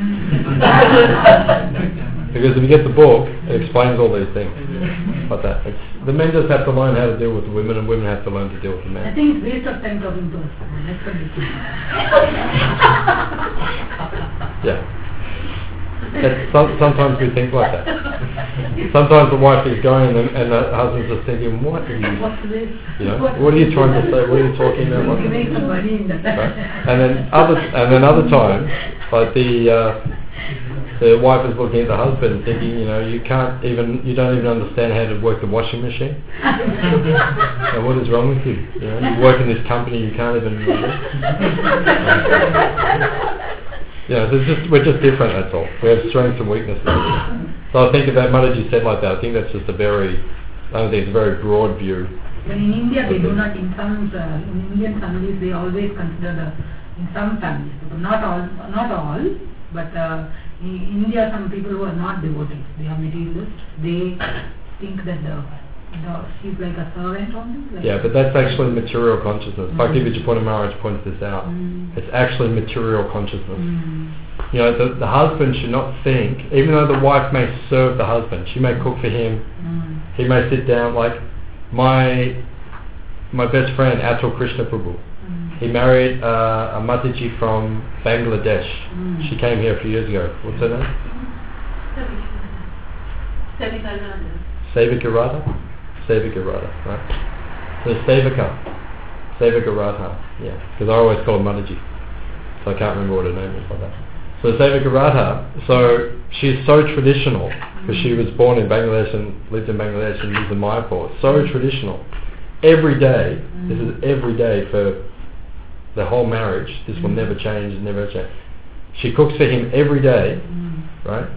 Because if you get the book, it explains all these things. Like that. The men just have to learn how to deal with the women, and women have to learn to deal with the men. I think it's waste of time talking to us. That's what it is. Yeah. Sometimes we think like that. Sometimes the wife is going and the husband's just thinking, what are you, what's this? What are you trying to say? What are you talking about? You make some money in that. Right? And then other times, like the wife is looking at the husband thinking, you don't even understand how to work the washing machine. Now, what is wrong with you? You work in this company, you can't even. We're just different, that's all. We have strengths and weaknesses. So I think if that Mataji said like that, I think that's just I don't think it's a very broad view. But in India, they do not, in Indian families, they always consider in some families, not all, but in India, some people who are not devotees, they are materialists, they think that she's like a servant on them. But that's actually material consciousness. Bhakti-Vijayapunna Maharaj points this out. It's actually material consciousness. The husband should not think, even though the wife may serve the husband, she may cook for him, he may sit down, like my best friend, Atul Krishna Prabhu. He married a Mataji from Bangladesh. She came here a few years ago. What's her name? Sevika Radha, right? So Sevika Radha, yeah. Because I always call her Mataji, so I can't remember what her name is like that. So Sevika Radha, so she's so traditional, because she was born in Bangladesh and lived in Bangladesh and lived in Mayapur. So traditional. Every day, this is every day for the whole marriage. This will never change, never change. She cooks for him every day, right?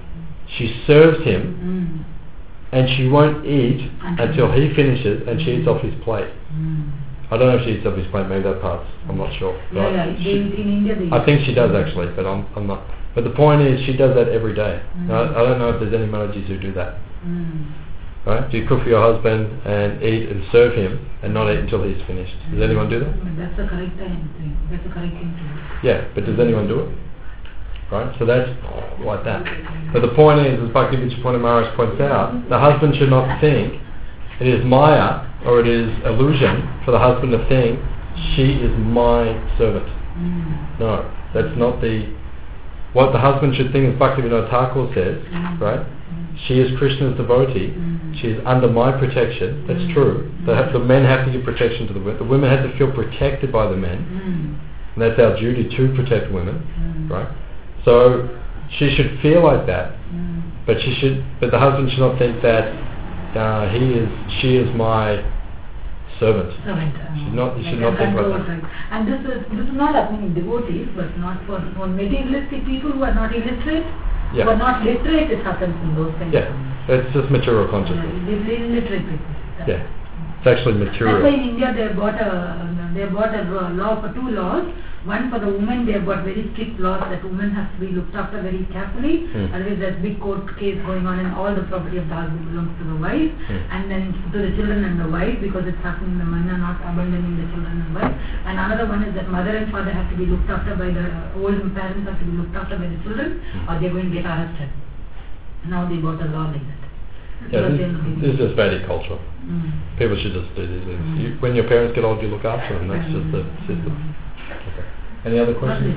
she serves him, and she won't eat until he finishes, and she eats off his plate. I don't know if she eats off his plate, maybe that part's, I'm not sure. In India they I think she does actually, but I'm not. But the point is, she does that every day. Now, I don't know if there's any Manojis who do that. Right? Do you cook for your husband and eat and serve him and not eat until he's finished? Does anyone do that? That's the correct thing. That's the correct thing to do. Yeah, but does anyone do it? Right? So that's like that. But the point is, as Bhaktivinoda Purna Maharaj points out, the husband should not think it is Maya or it is illusion for the husband to think she is my servant. No, that's not what the husband should think, as Bhaktivinoda Thakur says, right? She is Krishna's devotee. She is under my protection. That's true. The men have to give protection to the women. The women have to feel protected by the men. And that's our duty to protect women, right? So she should feel like that, but the husband should not think that she is my servant. You should not think like that. And this is not happening in devotees, but not for materialistic people who are not illiterate. Yeah. Who are not literate, it happens in those things. Yeah, it's just material consciousness. Illiterate people. Yeah, it's actually material. That's why in India they bought a law for two laws. One for the women, they have got very strict laws that women have to be looked after very carefully. Otherwise there's big court case going on and all the property of the husband belongs to the wife. And then to the children and the wife, because it's happening, the men are not abandoning the children and wife. And another one is that mother and father have to be looked after by the old parents have to be looked after by the children, or they're going to get arrested. Now they bought a law like that. Yeah, this is just Vedic culture. People should just do these things. When your parents get old, you look after them. That's just the system. Okay. Any other questions?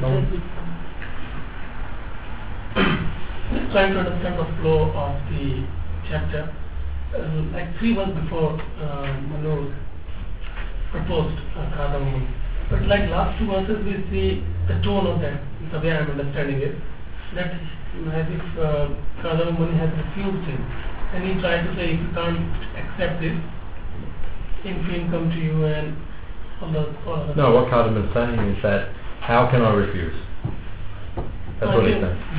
Just trying to understand the flow of the chapter. Like 3 months before Manu proposed Kadam, but like last 2 verses we see the tone of that, the way I am understanding it, that as if Kadam Muni has refused him, and he tried to say, if you can't accept this, infant come to you and all the No, what Kadam is saying is that, how can I refuse? That's what he's saying.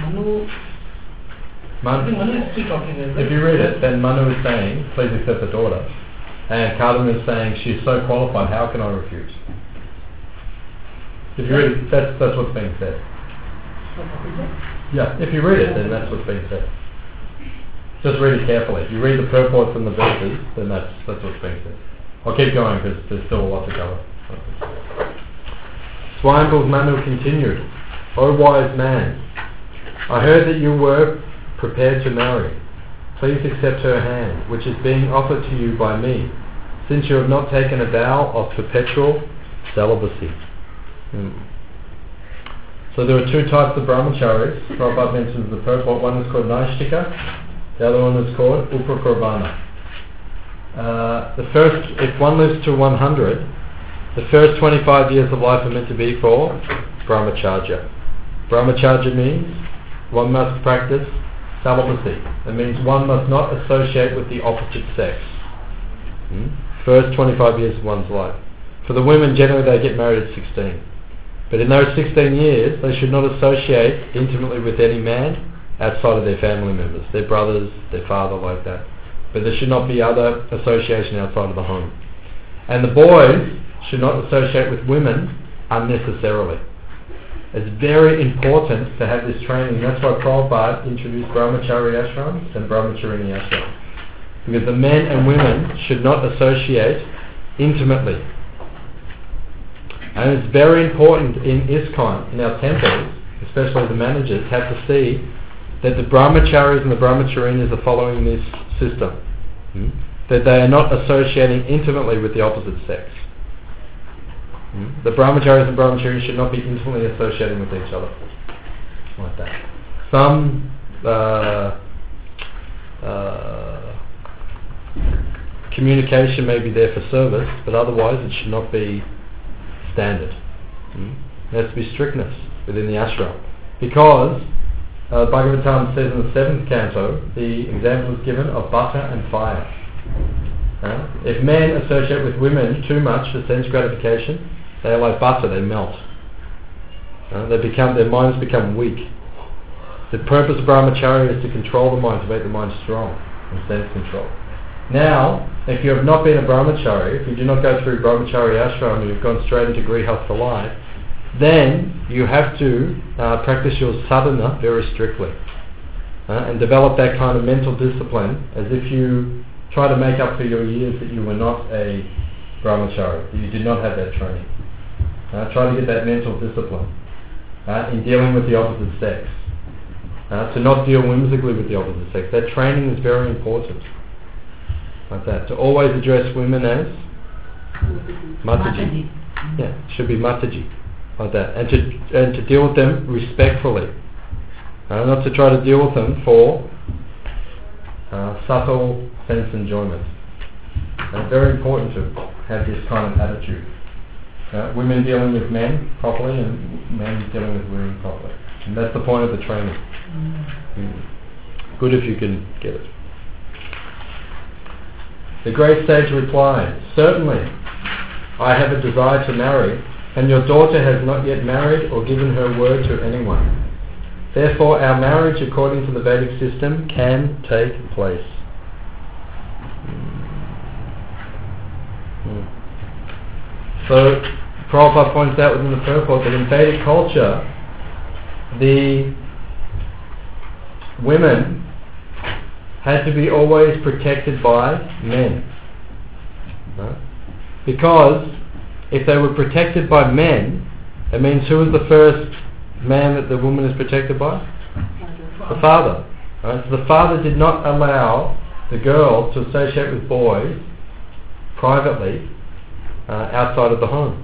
Manu is still talking. If you read it, then Manu is saying, please accept the daughter. And Kadam is saying, she's so qualified, how can I refuse? If you read it, that's what's being said. Yeah, if you read it, then that's what's being said. Just read it carefully. If you read the purports and the verses, then that's what's being said. I'll keep going because there's still a lot to cover. Swayambhu's Manu continued, O wise man, I heard that you were prepared to marry. Please accept her hand, which is being offered to you by me, since you have not taken a vow of perpetual celibacy. So there are 2 types of brahmacharis. Prabhupada mentions the purport. One is called Naishtika, the other one is called Upakurvana. The first, if one lives to 100, the first 25 years of life are meant to be for brahmacharya. Brahmacharya means one must practice celibacy. That means one must not associate with the opposite sex. First 25 years of one's life. For the women, generally they get married at 16. But in those 16 years, they should not associate intimately with any man outside of their family members, their brothers, their father, like that. But there should not be other association outside of the home. And the boys should not associate with women unnecessarily. It's very important to have this training. That's why Prabhupada introduced brahmachari ashrams and brahmacharini ashrams. Because the men and women should not associate intimately. And it's very important in ISKCON, in our temples, especially the managers, have to see that the brahmacharis and the brahmacharinis are following this system. That they are not associating intimately with the opposite sex. The brahmacharis and brahmacharis should not be intimately associating with each other. Like that. Some communication may be there for service, but otherwise it should not be standard. There has to be strictness within the ashram. Because Bhagavatam says in the 7th canto, the example is given of butter and fire. If men associate with women too much for sense gratification, they are like butter, they melt. Their minds become weak. The purpose of brahmacharya is to control the mind, to make the mind strong and sense control. Now, if you have not been a brahmachari, if you do not go through brahmachari ashram and you've gone straight into grihastha life, then you have to practice your sadhana very strictly and develop that kind of mental discipline as if you try to make up for your years that you were not a brahmachari, that you did not have that training. Try to get that mental discipline in dealing with the opposite sex. To not deal whimsically with the opposite sex. That training is very important. Like that. To always address women as Mataji. Yeah, it should be Mataji. Like that. And to deal with them respectfully. Not to try to deal with them for subtle sense enjoyment. Very important to have this kind of attitude. Women dealing with men properly and men dealing with women properly. And that's the point of the training. Good if you can get it. The great sage replied, "Certainly, I have a desire to marry, and your daughter has not yet married or given her word to anyone. Therefore, our marriage, according to the Vedic system, can take place." So, Prabhupada points out within the purport that in Vedic culture, the women had to be always protected by men. Because if they were protected by men, it means who is the first man that the woman is protected by? The father. So the father did not allow the girl to associate with boys privately outside of the home.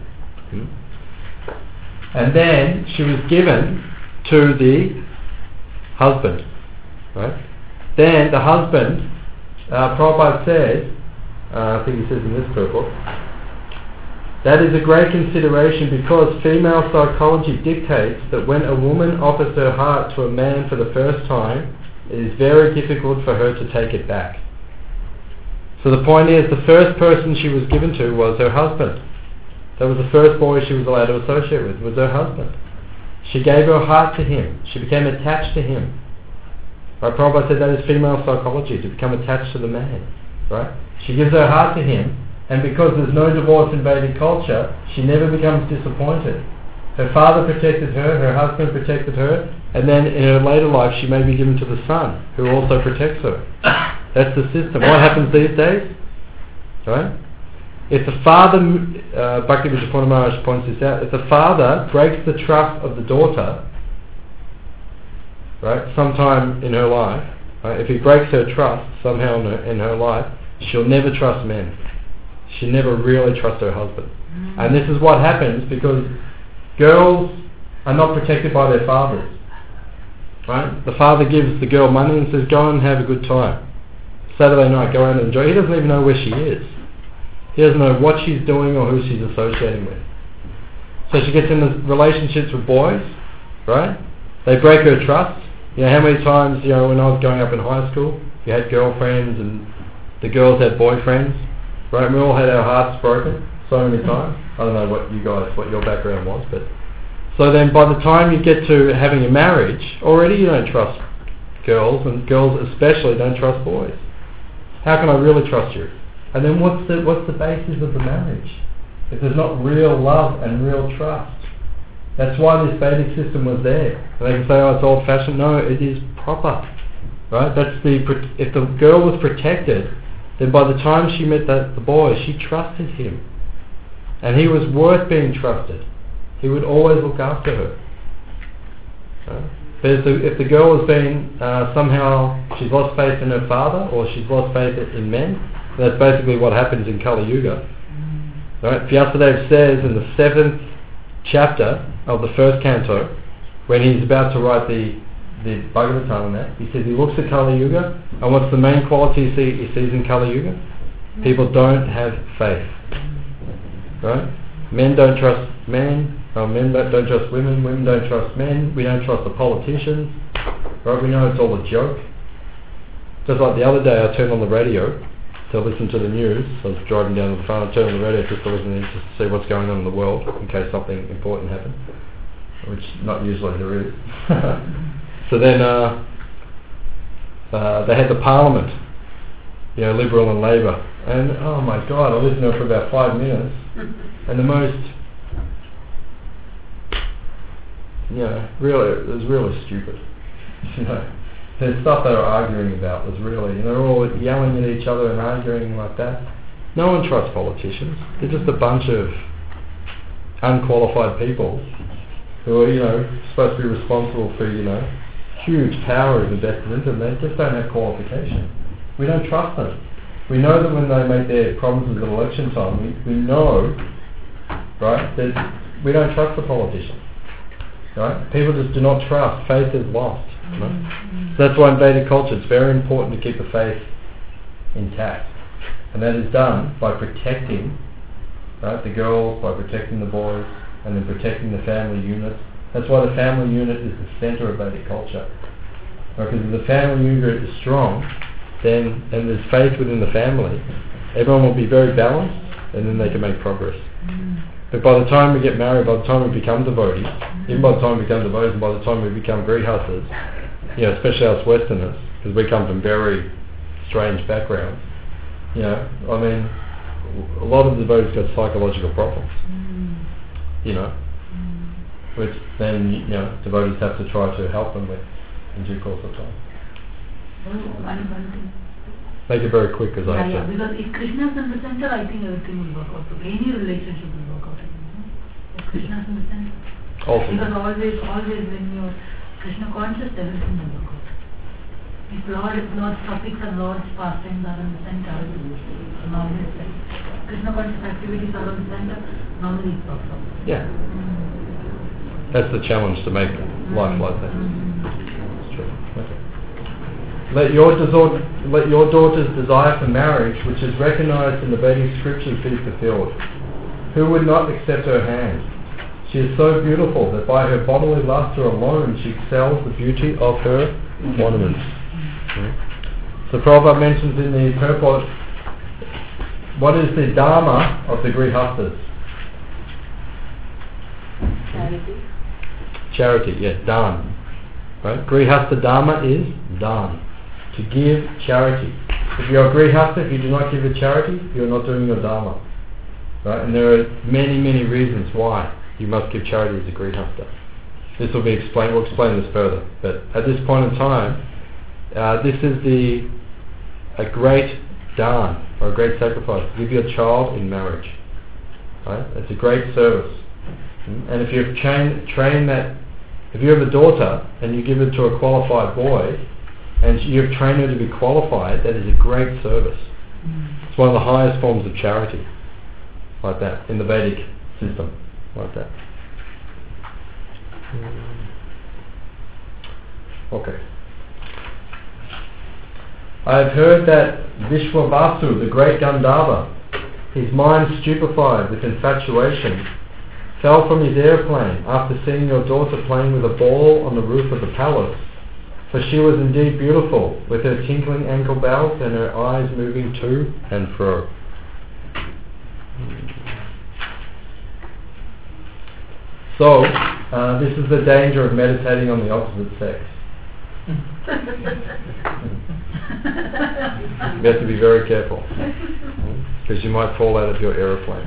And then she was given to the husband. Right? Then the husband, Prabhupada says, I think he says in this purport, that is a great consideration because female psychology dictates that when a woman offers her heart to a man for the first time, it is very difficult for her to take it back. So the point is, the first person she was given to was her husband. That was the first boy she was allowed to associate with, was her husband. She gave her heart to him. She became attached to him. Right? Prabhupada said that is female psychology, to become attached to the man. Right? She gives her heart to him, and because there's no divorce in Vedic culture, she never becomes disappointed. Her father protected her, her husband protected her, and then in her later life she may be given to the son, who also protects her. That's the system. What happens these days? Right? If the father, Bhaktivinoda Purna Maharaj points this out, if the father breaks the trust of the daughter, right, sometime in her life, right, if he breaks her trust somehow in her life, she'll never trust men. She'll never really trust her husband. And this is what happens because girls are not protected by their fathers. Right? The father gives the girl money and says, go and have a good time. Saturday night, go out and enjoy. He doesn't even know where she is. He doesn't know what she's doing or who she's associating with. So she gets into relationships with boys, right? They break her trust. You know, how many times, you know, when I was growing up in high school, you had girlfriends and the girls had boyfriends, right? We all had our hearts broken so many times. I don't know what your background was, but so then by the time you get to having a marriage, already you don't trust girls, and girls especially don't trust boys. How can I really trust you? And then what's the basis of the marriage? If there's not real love and real trust. That's why this Vedic system was there. And they can say, oh, it's old-fashioned. No, it is proper. Right? If the girl was protected, then by the time she met the boy, she trusted him. And he was worth being trusted. He would always look after her. Right? But if the girl has been, somehow, she's lost faith in her father, or she's lost faith in men, that's basically what happens in Kali Yuga. Right? Vyasadeva says in the 7th chapter of the 1st canto, when he's about to write the Bhagavatam on that, he says he looks at Kali Yuga, and what's the main quality he sees in Kali Yuga? People don't have faith. Right? Men don't trust men, men don't trust women, women don't trust men, we don't trust the politicians. Right? We know it's all a joke. Just like the other day I turned on the radio to listen to the news. I was driving down to the farm, I turned on the radio just to listen to see what's going on in the world in case something important happened, which not usually there is. So then they had the parliament, Liberal and Labour, and oh my God, I listened to it for about 5 minutes, and the most, really, it was really stupid. The stuff they were arguing about was really, they're all yelling at each other and arguing like that. No one trusts politicians. They're just a bunch of unqualified people who are, supposed to be responsible for, huge power is invested into them. They just don't have qualification. We don't trust them. We know that when they make their promises at election time, we know, right, that we don't trust the politicians. Right? People just do not trust. Faith is lost. Right? So that's why in Vedic culture it's very important to keep the faith intact. And that is done by protecting, right, the girls, by protecting the boys, and then protecting the family unit. That's why the family unit is the center of Vedic culture. Because if the family unit is strong, then and there's faith within the family, everyone will be very balanced, and then they can make progress. But by the time we get married, by the time we become devotees, even by the time we become devotees, and by the time we become grihastas, especially us Westerners, because we come from very strange backgrounds, a lot of the devotees got psychological problems, which then, devotees have to try to help them with in due course of time. One thing. Make it very quick, as I said. Because if Krishna is in the center, I think everything will work out. Any relationship will work out. If Krishna is in the center. Also. Because always when you're Krishna conscious, everything will work out. If Lord's topics and Lord's pastimes are in the center, normally Krishna conscious activities are in the center, normally it works out. Yeah. That's the challenge, to make life like that. It's true. Okay. Let your daughter's desire for marriage, which is recognized in the Vedic scriptures, be fulfilled. Who would not accept her hand? She is so beautiful that by her bodily luster alone she excels the beauty of her ornaments. So Prabhupada mentions in the purport, what is the dharma of the grihastas? Charity, yes, dan. Right? Grihasta dharma is dan. To give charity. If you're a grihasta, if you do not give a charity, you're not doing your dharma. Right? And there are many, many reasons why you must give charity as a grihasta. This will be explained. We'll explain this further. But at this point in time, this is a great dan, or a great sacrifice. Give your child in marriage. Right? It's a great service. And if you've trained that, if you have a daughter and you give it to a qualified boy, and you've trained her to be qualified, that is a great service. It's one of the highest forms of charity, like that, in the Vedic system, like that. Okay. I have heard that Vishwavasu, the great Gandharva, his mind stupefied with infatuation, fell from his airplane after seeing your daughter playing with a ball on the roof of the palace. For she was indeed beautiful, with her tinkling ankle bells and her eyes moving to and fro. So, this is the danger of meditating on the opposite sex. You have to be very careful, because you might fall out of your aeroplane.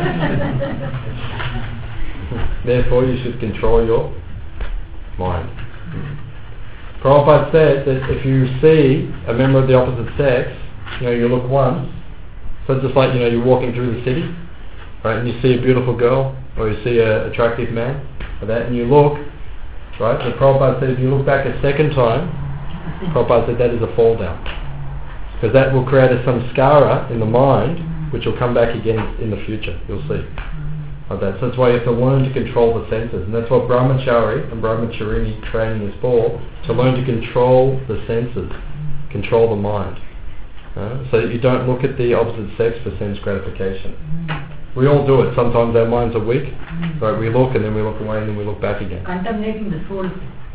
Therefore, you should control your mind. Prabhupada said that if you see a member of the opposite sex, you look once. So just like, you're walking through the city, right, and you see a beautiful girl, or you see an attractive man, or that, and you look, right, so Prabhupada said if you look back a second time, Prabhupada said that is a fall down. Because that will create a samskara in the mind, which will come back again in the future, you'll see. Like that. So that's why you have to learn to control the senses, and that's what brahmachari and brahmacharini training is for, to learn to control the senses, control the mind, so that you don't look at the opposite sex for sense gratification. We all do it. Sometimes our minds are weak, right? We look and then we look away and then we look back again. Contaminating the soul.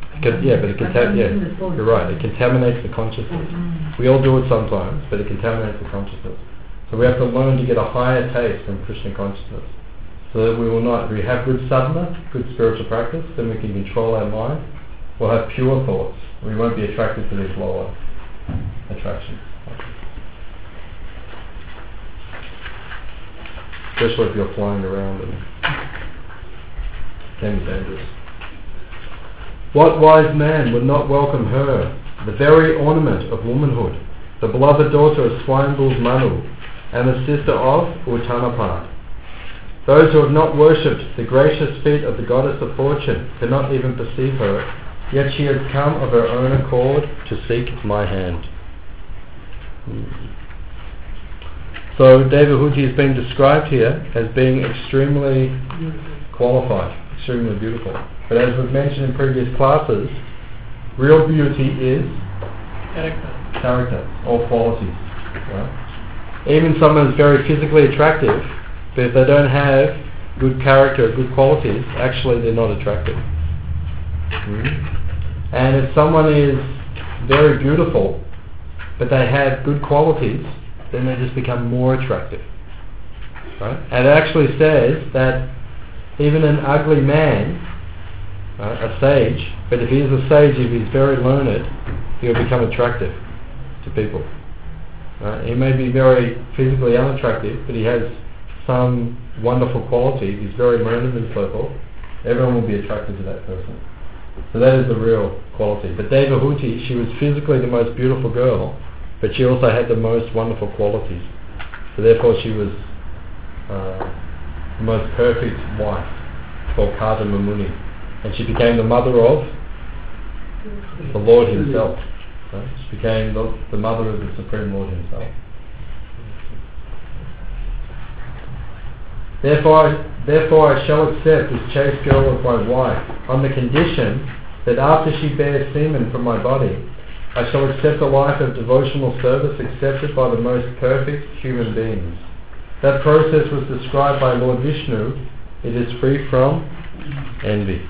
You're right. It contaminates the consciousness. We all do it sometimes, but it contaminates the consciousness. So we have to learn to get a higher taste from Krishna consciousness. So that we will not, if we have good sadhana, good spiritual practice, then we can control our mind, We'll have pure thoughts. We won't be attracted to these lower attractions. Especially if you're flying around and it can be dangerous. What wise man would not welcome her, the very ornament of womanhood, the beloved daughter of Swayambhu's Manu, and the sister of Uttanapad? Those who have not worshipped the gracious feet of the goddess of fortune cannot even perceive her, yet she has come of her own accord to seek my hand. So Devahuti is being described here as being extremely qualified, extremely beautiful. But as we've mentioned in previous classes, real beauty is character or qualities. Right? Even someone who's very physically attractive, but if they don't have good character, good qualities, actually they're not attractive. And if someone is very beautiful, but they have good qualities, then they just become more attractive. Right? And it actually says that even an ugly man, a sage, but if he is a sage, if he's very learned, he'll become attractive to people. He may be very physically unattractive, but he has some wonderful qualities, he's very learned and so forth, everyone will be attracted to that person. So that is the real quality. But Devahuti, she was physically the most beautiful girl, but she also had the most wonderful qualities. So therefore she was the most perfect wife for Kadama Muni. And she became the mother of the Lord himself. Right? She became the mother of the Supreme Lord himself. Therefore I shall accept this chaste girl as my wife, on the condition that after she bears semen from my body, I shall accept a life of devotional service accepted by the most perfect human beings. That process was described by Lord Vishnu. It is free from envy.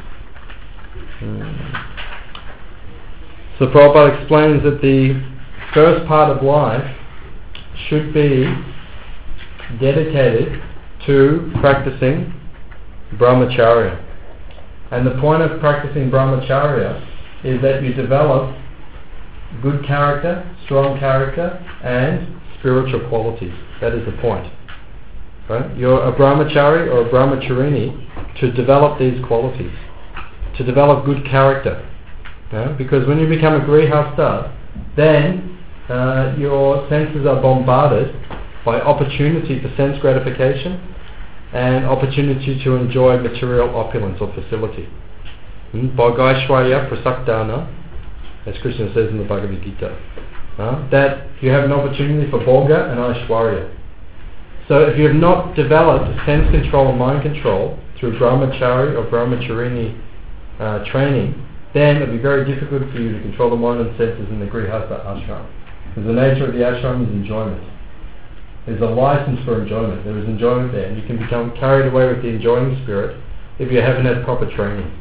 So Prabhupada explains that the first part of life should be dedicated to practicing brahmacharya. And the point of practicing brahmacharya is that you develop good character, strong character, and spiritual qualities. That is the point. Right? You're a brahmachari or a brahmacharini to develop these qualities, to develop good character. Because when you become a grihastha, then your senses are bombarded by opportunity for sense gratification and opportunity to enjoy material opulence or facility. Bhagaishwarya prasaktana, as Krishna says in the Bhagavad Gita, that you have an opportunity for bhoga and aishwarya. So if you have not developed sense control and mind control through brahmachari or brahmacharini training, then it will be very difficult for you to control the mind and senses in the grihastha ashram. Because the nature of the ashram is enjoyment. There's a license for enjoyment. There is enjoyment there, and you can become carried away with the enjoying spirit if you haven't had proper training.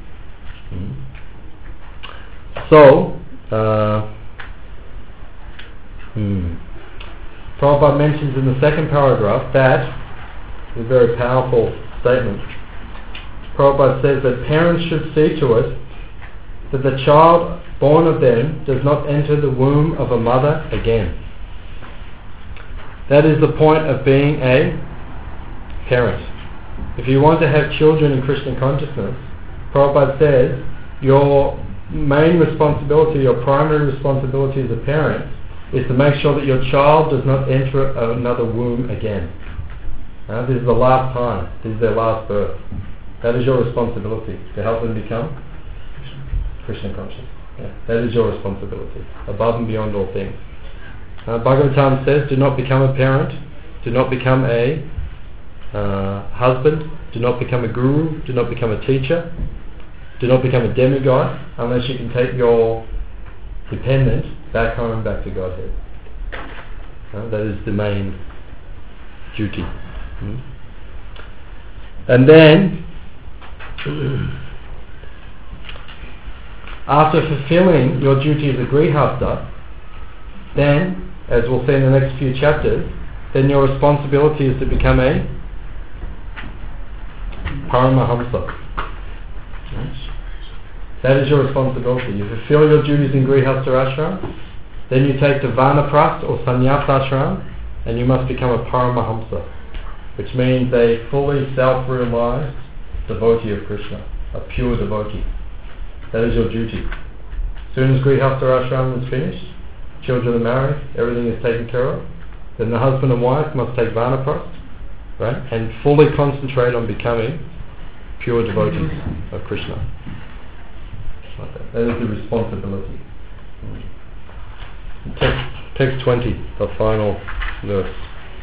So, Prabhupada mentions in the second paragraph that, a very powerful statement, Prabhupada says that parents should see to it that the child born of them does not enter the womb of a mother again. That is the point of being a parent. If you want to have children in Krishna consciousness, Prabhupada says your main responsibility, your primary responsibility as a parent is to make sure that your child does not enter another womb again. This is the last time. This is their last birth. That is your responsibility, to help them become Krishna conscious. That is your responsibility, above and beyond all things. Bhagavatam says, do not become a parent, do not become a husband, do not become a guru, do not become a teacher, do not become a demigod unless you can take your dependent back home, back to Godhead. That is the main duty. And then, after fulfilling your duty as a grihastha, then, as we'll see in the next few chapters, then your responsibility is to become a Paramahamsa. That is your responsibility. You fulfill your duties in Grihastha ashram, then you take the Vanaprastha or Sannyasa ashram, and you must become a Paramahamsa, which means a fully self-realized devotee of Krishna, a pure devotee. That is your duty. As soon as Grihastha ashram is finished, children are married, everything is taken care of, then the husband and wife must take Vanaprastha, right, and fully concentrate on becoming pure devotees of Krishna. Like that. That is the responsibility. Text 20, the final verse.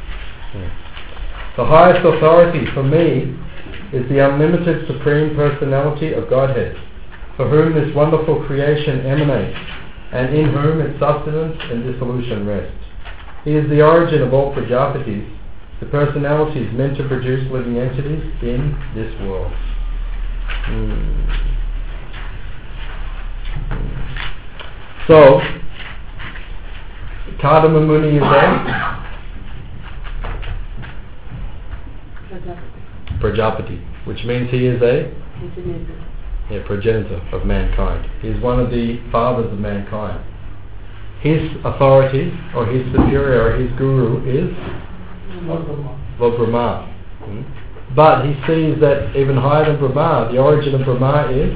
The highest authority for me is the unlimited Supreme Personality of Godhead, for whom this wonderful creation emanates, and in whom its sustenance and dissolution rest. He is the origin of all Prajapatis, the personalities meant to produce living entities in this world. So, Kadama Muni is a Prajapati, which means he is a progenitor of mankind. He is one of the fathers of mankind. His authority, or his superior, or his guru is Lord Brahma. But he sees that even higher than Brahma, the origin of Brahma is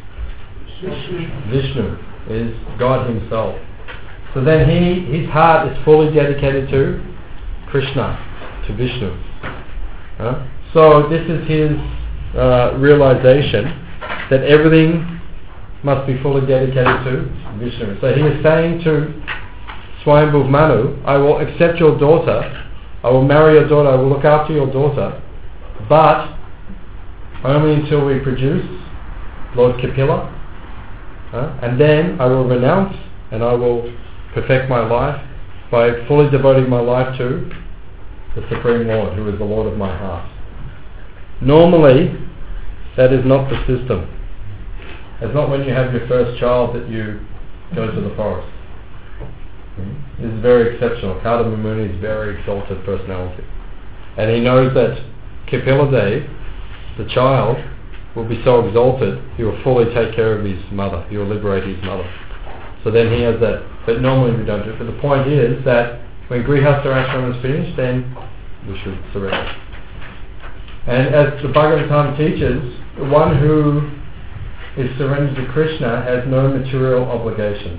Vishnu, is God himself. So then his heart is fully dedicated to Krishna, to Vishnu. So this is his realization that everything must be fully dedicated to Vishnu. So he is saying to Swayambhuv Manu, I will accept your daughter, I will marry your daughter, I will look after your daughter, but only until we produce Lord Kapila, and then I will renounce and I will perfect my life by fully devoting my life to the Supreme Lord, who is the Lord of my heart. Normally, that is not the system. It's not when you have your first child that you go to the forest. This is very exceptional. Kadama Muni is a very exalted personality. And he knows that Kapila Dev, the child, will be so exalted, he will fully take care of his mother. He will liberate his mother. So then he has that. But normally we don't do it. But the point is that when Grihastha ashram is finished, then we should surrender. And as the Bhagavatam teaches, the one who is surrendered to Krishna has no material obligation.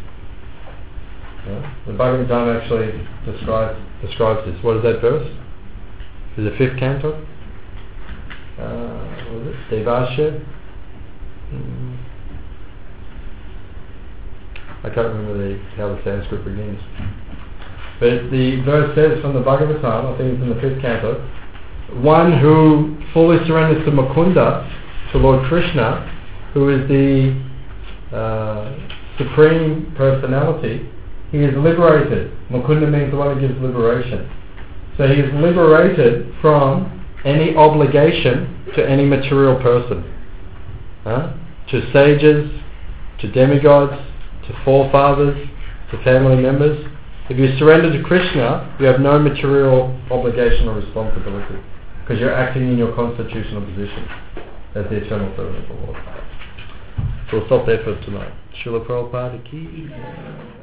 The Bhagavatam actually describes this. What is that verse? Is it 5th canto? What is it? Devasya? I can't remember how the Sanskrit begins. But the verse says from the Bhagavatam, I think it's in the 5th canto, one who fully surrenders to Mukunda, to Lord Krishna, who is the Supreme Personality, he is liberated. Mukunda means the one who gives liberation. So he is liberated from any obligation to any material person. To sages, to demigods, to forefathers, to family members. If you surrender to Krishna, you have no material obligation or responsibility, because you're acting in your constitutional position as the eternal servant of the Lord. So we'll stop there for tonight. Srila Prabhupada ki.